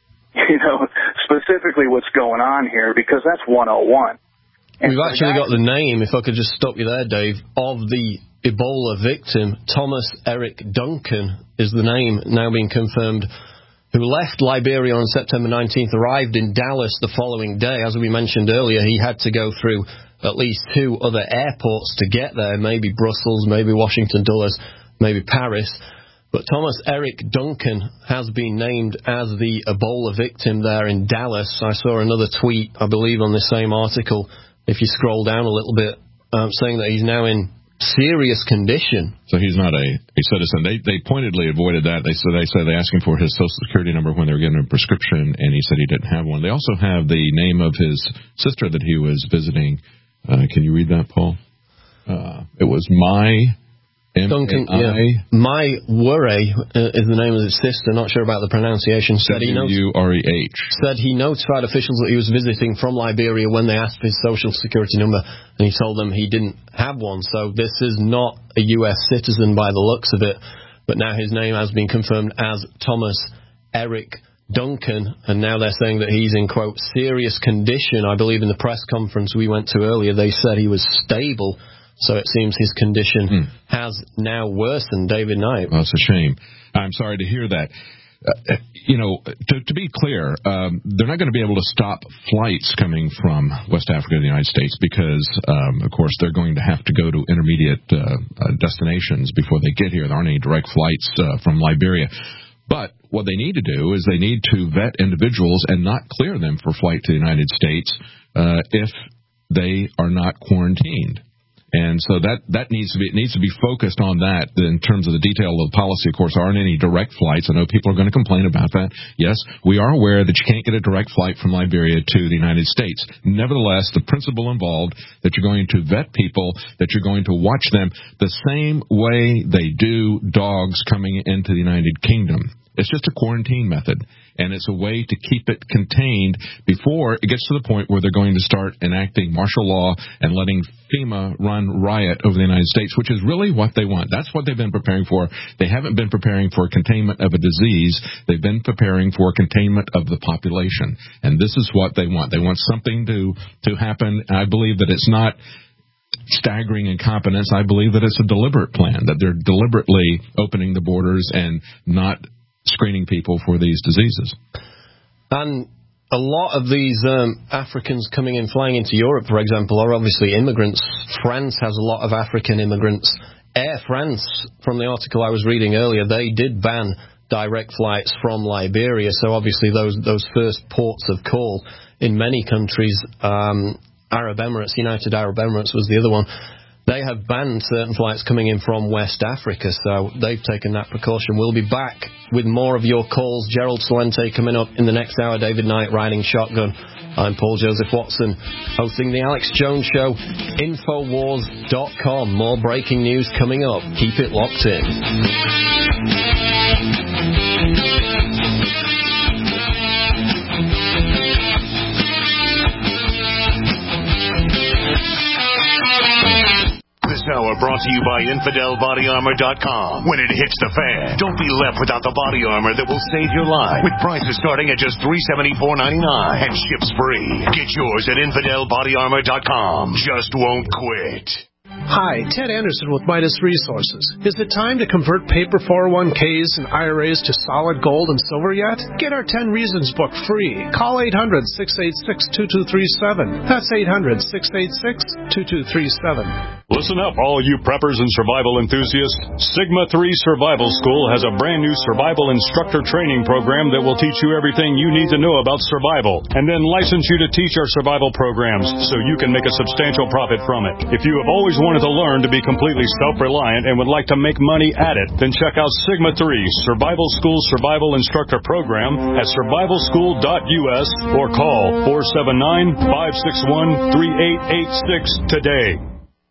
you know, specifically what's going on here, because that's one oh one. And We've actually got the name, if I could just stop you there, Dave, of the Ebola victim. Thomas Eric Duncan is the name, now being confirmed, who left Liberia on September nineteenth, arrived in Dallas the following day. As we mentioned earlier, he had to go through at least two other airports to get there, maybe Brussels, maybe Washington Dulles, maybe Paris. But Thomas Eric Duncan has been named as the Ebola victim there in Dallas. I saw another tweet, I believe, on the same article, if you scroll down a little bit, um, saying that he's now in serious condition. So he's not a, a citizen. They they pointedly avoided that. They said they said they asked him for his social security number when they were giving him a prescription, and he said he didn't have one. They also have the name of his sister that he was visiting. Uh, can you read that, Paul? Uh, it was my Duncan, yeah. My Worry uh, is the name of his sister. Not sure about the pronunciation. Said he not- U R E H. Said he notified officials that he was visiting from Liberia when they asked for his social security number, and he told them he didn't have one. So this is not a U S citizen by the looks of it, but now his name has been confirmed as Thomas Eric Duncan, and now they're saying that he's in, quote, serious condition. I believe in the press conference we went to earlier, they said he was stable. So it seems his condition hmm. has now worsened. David Knight. Well, it's a shame. I'm sorry to hear that. uh, you know, to, to be clear, um, they're not going to be able to stop flights coming from West Africa to the United States because, um, of course, they're going to have to go to intermediate uh, uh, destinations before they get here. There aren't any direct flights uh, from Liberia. But what they need to do is they need to vet individuals and not clear them for flight to the United States uh, if they are not quarantined. And so that, that needs to be, it needs to be focused on that in terms of the detail of the policy. Of course, there aren't any direct flights. I know people are going to complain about that. Yes, we are aware that you can't get a direct flight from Liberia to the United States. Nevertheless, the principle involved that you're going to vet people, that you're going to watch them the same way they do dogs coming into the United Kingdom. It's just a quarantine method, and it's a way to keep it contained before it gets to the point where they're going to start enacting martial law and letting FEMA run riot over the United States, which is really what they want. That's what they've been preparing for. They haven't been preparing for containment of a disease. They've been preparing for containment of the population, and this is what they want. They want something to, to happen. I believe that it's not staggering incompetence. I believe that it's a deliberate plan, that they're deliberately opening the borders and not screening people for these diseases. And a lot of these um, Africans coming in, flying into Europe, for example, are obviously immigrants. France has a lot of African immigrants. Air France, from the article I was reading earlier, they did ban direct flights from Liberia, so obviously those those first ports of call in many countries, um, Arab Emirates, United Arab Emirates was the other one, they have banned certain flights coming in from West Africa, so they've taken that precaution. We'll be back with more of your calls. Gerald Salente coming up in the next hour. David Knight riding shotgun. I'm Paul Joseph Watson, hosting the Alex Jones Show. Infowars dot com. More breaking news coming up. Keep it locked in. This hour brought to you by Infidel Body Armor dot com. When it hits the fan, don't be left without the body armor that will save your life. With prices starting at just three hundred seventy-four dollars and ninety-nine cents and ships free. Get yours at Infidel Body Armor dot com. Just won't quit. Hi, Ted Anderson with Midas Resources. Is it time to convert paper four oh one k's and I R As to solid gold and silver yet? Get our ten Reasons book free. Call eight hundred, six eight six, two two three seven. That's eight hundred, six eight six, two two three seven. Listen up, all you preppers and survival enthusiasts. Sigma three Survival School has a brand new survival instructor training program that will teach you everything you need to know about survival, and then license you to teach our survival programs so you can make a substantial profit from it. If you have always wanted to learn to be completely self-reliant and would like to make money at it, then check out Sigma three Survival School Survival Instructor Program at survival school dot U S or call four seven nine, five six one, three eight eight six today.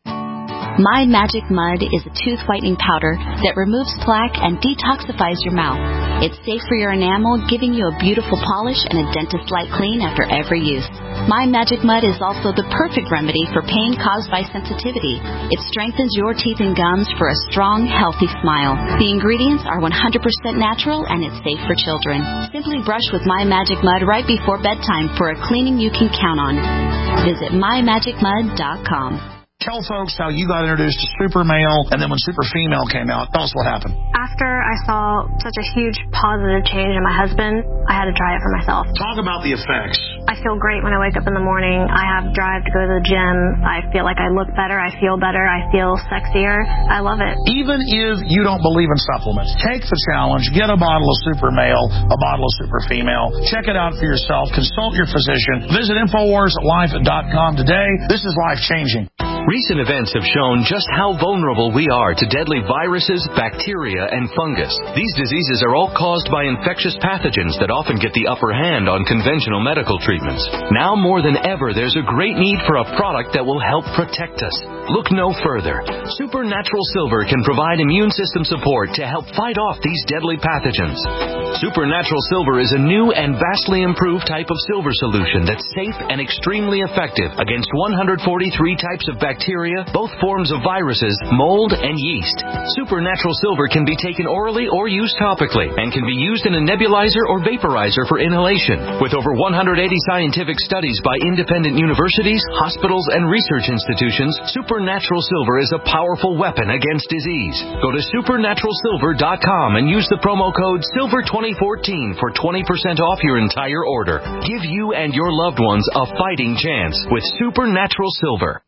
My Magic Mud is a tooth whitening powder that removes plaque and detoxifies your mouth. It's safe for your enamel, giving you a beautiful polish and a dentist-like clean after every use. My Magic Mud is also the perfect remedy for pain caused by sensitivity. It strengthens your teeth and gums for a strong, healthy smile. The ingredients are one hundred percent natural and it's safe for children. Simply brush with My Magic Mud right before bedtime for a cleaning you can count on. Visit my magic mud dot com. Tell folks how you got introduced to Super Male, and then when Super Female came out, tell us what happened. After I saw such a huge positive change in my husband, I had to try it for myself. Talk about the effects. I feel great when I wake up in the morning. I have drive to go to the gym. I feel like I look better. I feel better. I feel sexier. I love it. Even if you don't believe in supplements, take the challenge. Get a bottle of Super Male, a bottle of Super Female. Check it out for yourself. Consult your physician. Visit infowars life dot com today. This is life-changing. Recent events have shown just how vulnerable we are to deadly viruses, bacteria, and fungus. These diseases are all caused by infectious pathogens that often get the upper hand on conventional medical treatments. Now more than ever, there's a great need for a product that will help protect us. Look no further. Supernatural Silver can provide immune system support to help fight off these deadly pathogens. Supernatural Silver is a new and vastly improved type of silver solution that's safe and extremely effective against one hundred forty-three types of bacteria bacteria, both forms of viruses, mold, and yeast. Supernatural Silver can be taken orally or used topically and can be used in a nebulizer or vaporizer for inhalation. With over one hundred eighty scientific studies by independent universities, hospitals, and research institutions, Supernatural Silver is a powerful weapon against disease. Go to supernatural silver dot com and use the promo code silver twenty fourteen for twenty percent off your entire order. Give you and your loved ones a fighting chance with Supernatural Silver.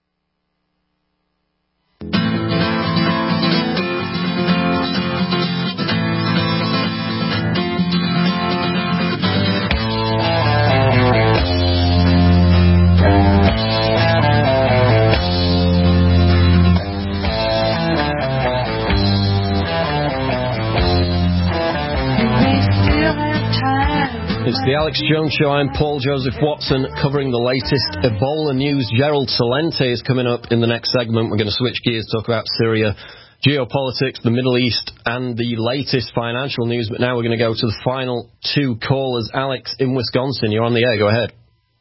It's the Alex Jones Show. I'm Paul Joseph Watson, covering the latest Ebola news. Gerald Celente is coming up in the next segment. We're going to switch gears, talk about Syria, geopolitics, the Middle East, and the latest financial news. But now we're going to go to the final two callers. Alex in Wisconsin, you're on the air. Go ahead.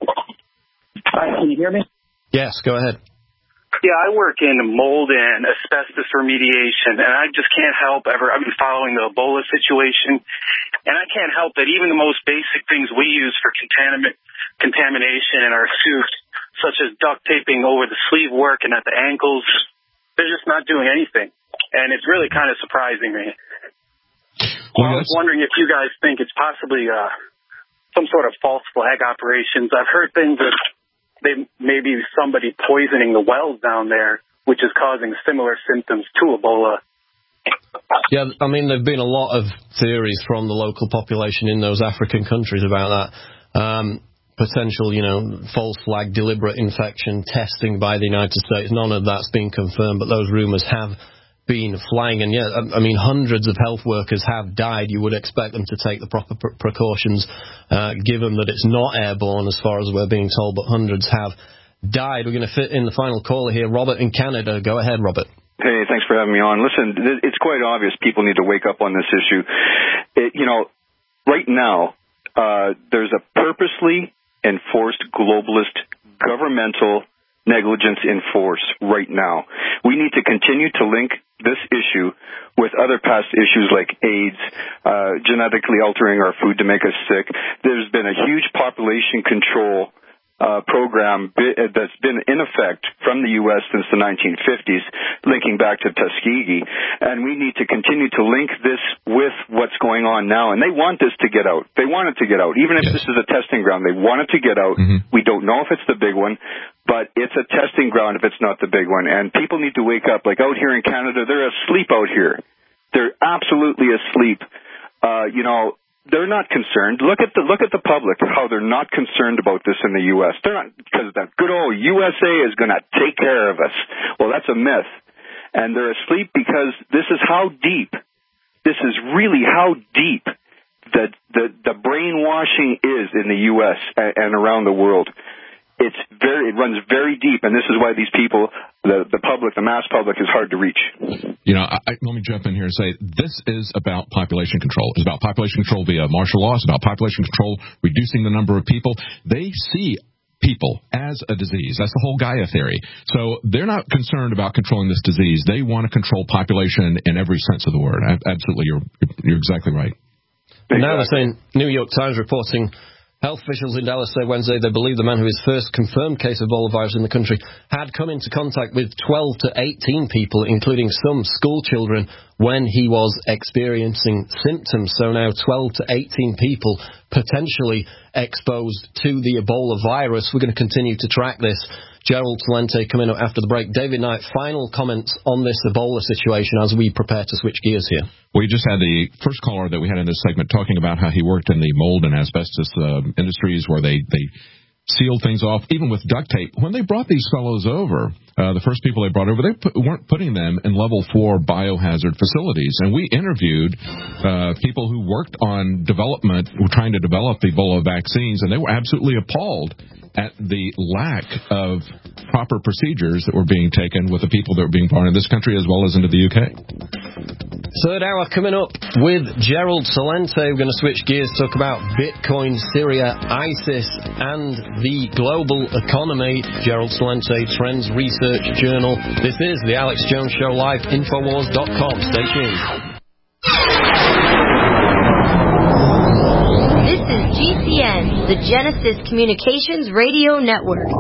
Hi, can you hear me? Yes, go ahead. Yeah, I work in mold and asbestos remediation, and I just can't help ever. I've been following the Ebola situation, and I can't help that even the most basic things we use for contamin- contamination in our suits, such as duct taping over the sleeve work and at the ankles, they're just not doing anything. And it's really kind of surprising me. Well, I was wondering if you guys think it's possibly uh, some sort of false flag operations. I've heard things that they maybe somebody poisoning the wells down there, which is causing similar symptoms to Ebola. Yeah, I mean, there have been a lot of theories from the local population in those African countries about that. Um, potential, you know, false flag, deliberate infection, testing by the United States. None of that's been confirmed, but those rumours have been flying. And, yeah, I mean, hundreds of health workers have died. You would expect them to take the proper pr- precautions, uh, given that it's not airborne as far as we're being told, but hundreds have died. We're going to fit in the final caller here. Robert in Canada. Go ahead, Robert. Hey, thanks for having me on. Listen, it's quite obvious people need to wake up on this issue. It, you know, right now, uh, there's a purposely enforced globalist governmental negligence in force right now. We need to continue to link this issue with other past issues like AIDS, uh, genetically altering our food to make us sick. There's been a huge population control uh, program that's been in effect from the U S since the nineteen fifties, linking back to Tuskegee. And we need to continue to link this with what's going on now. And they want this to get out. They want it to get out. Even if yes. this is a testing ground, they want it to get out. Mm-hmm. We don't know if it's the big one, but it's a testing ground if it's not the big one. And people need to wake up. Like out here in Canada, they're asleep out here. They're absolutely asleep. Uh, you know, they're not concerned. Look at the look at the public, how they're not concerned about this in the U S. They're not, because that good old U S A is going to take care of us. Well, that's a myth. And they're asleep because this is how deep, this is really how deep the the, the brainwashing is in the U S and, and around the world. It's very, it runs very deep, and this is why these people, the, the public, the mass public, is hard to reach. You know, I, let me jump in here and say this is about population control. It's about population control via martial law. It's about population control, reducing the number of people. They see people as a disease. That's the whole Gaia theory. So they're not concerned about controlling this disease. They want to control population in every sense of the word. Absolutely, you're you're exactly right. Exactly. Now they're saying, New York Times reporting, health officials in Dallas say Wednesday they believe the man who is first confirmed case of Ebola virus in the country had come into contact with twelve to eighteen people, including some school children, when he was experiencing symptoms. So now twelve to eighteen people potentially exposed to the Ebola virus. We're going to continue to track this. Gerald Celente coming up after the break. David Knight, final comments on this Ebola situation as we prepare to switch gears here. We just had the first caller that we had in this segment talking about how he worked in the mold and asbestos uh, industries where they, they sealed things off, even with duct tape. When they brought these fellows over, uh, the first people they brought over, they put, weren't putting them in level four biohazard facilities. And we interviewed uh, people who worked on development, who were trying to develop Ebola vaccines, and they were absolutely appalled at the lack of proper procedures that were being taken with the people that were being born in this country as well as into the U K. Third hour coming up with Gerald Celente. We're going to switch gears, talk about Bitcoin, Syria, ISIS, and the global economy. Gerald Celente, Trends Research Journal. This is the Alex Jones Show live, Infowars dot com. Stay tuned. This is G C N, the Genesis Communications Radio Network.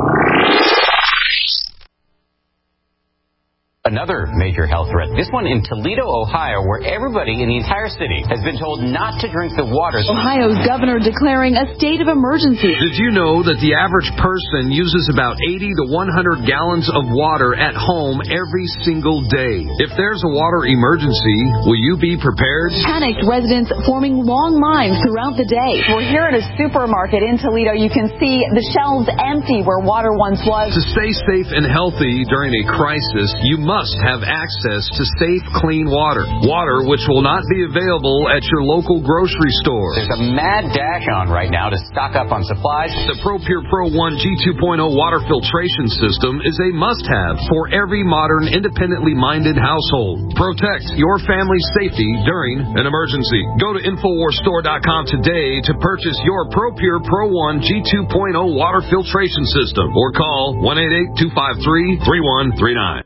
Another major health threat, this one in Toledo, Ohio, where everybody in the entire city has been told not to drink the water. Ohio's governor declaring a state of emergency. Did you know that the average person uses about eighty to one hundred gallons of water at home every single day? If there's a water emergency, will you be prepared? Panicked residents forming long lines throughout the day. We're here at a supermarket in Toledo. You can see the shelves empty where water once was. To stay safe and healthy during a crisis, you must have access to safe, clean water. Water which will not be available at your local grocery store. There's a mad dash on right now to stock up on supplies. The ProPure Pro one G two point oh water filtration system is a must-have for every modern, independently minded household. Protect your family's safety during an emergency. Go to Infowars Store dot com today to purchase your ProPure Pro one G two point oh water filtration system or call one eight eight, two five three, three one three nine.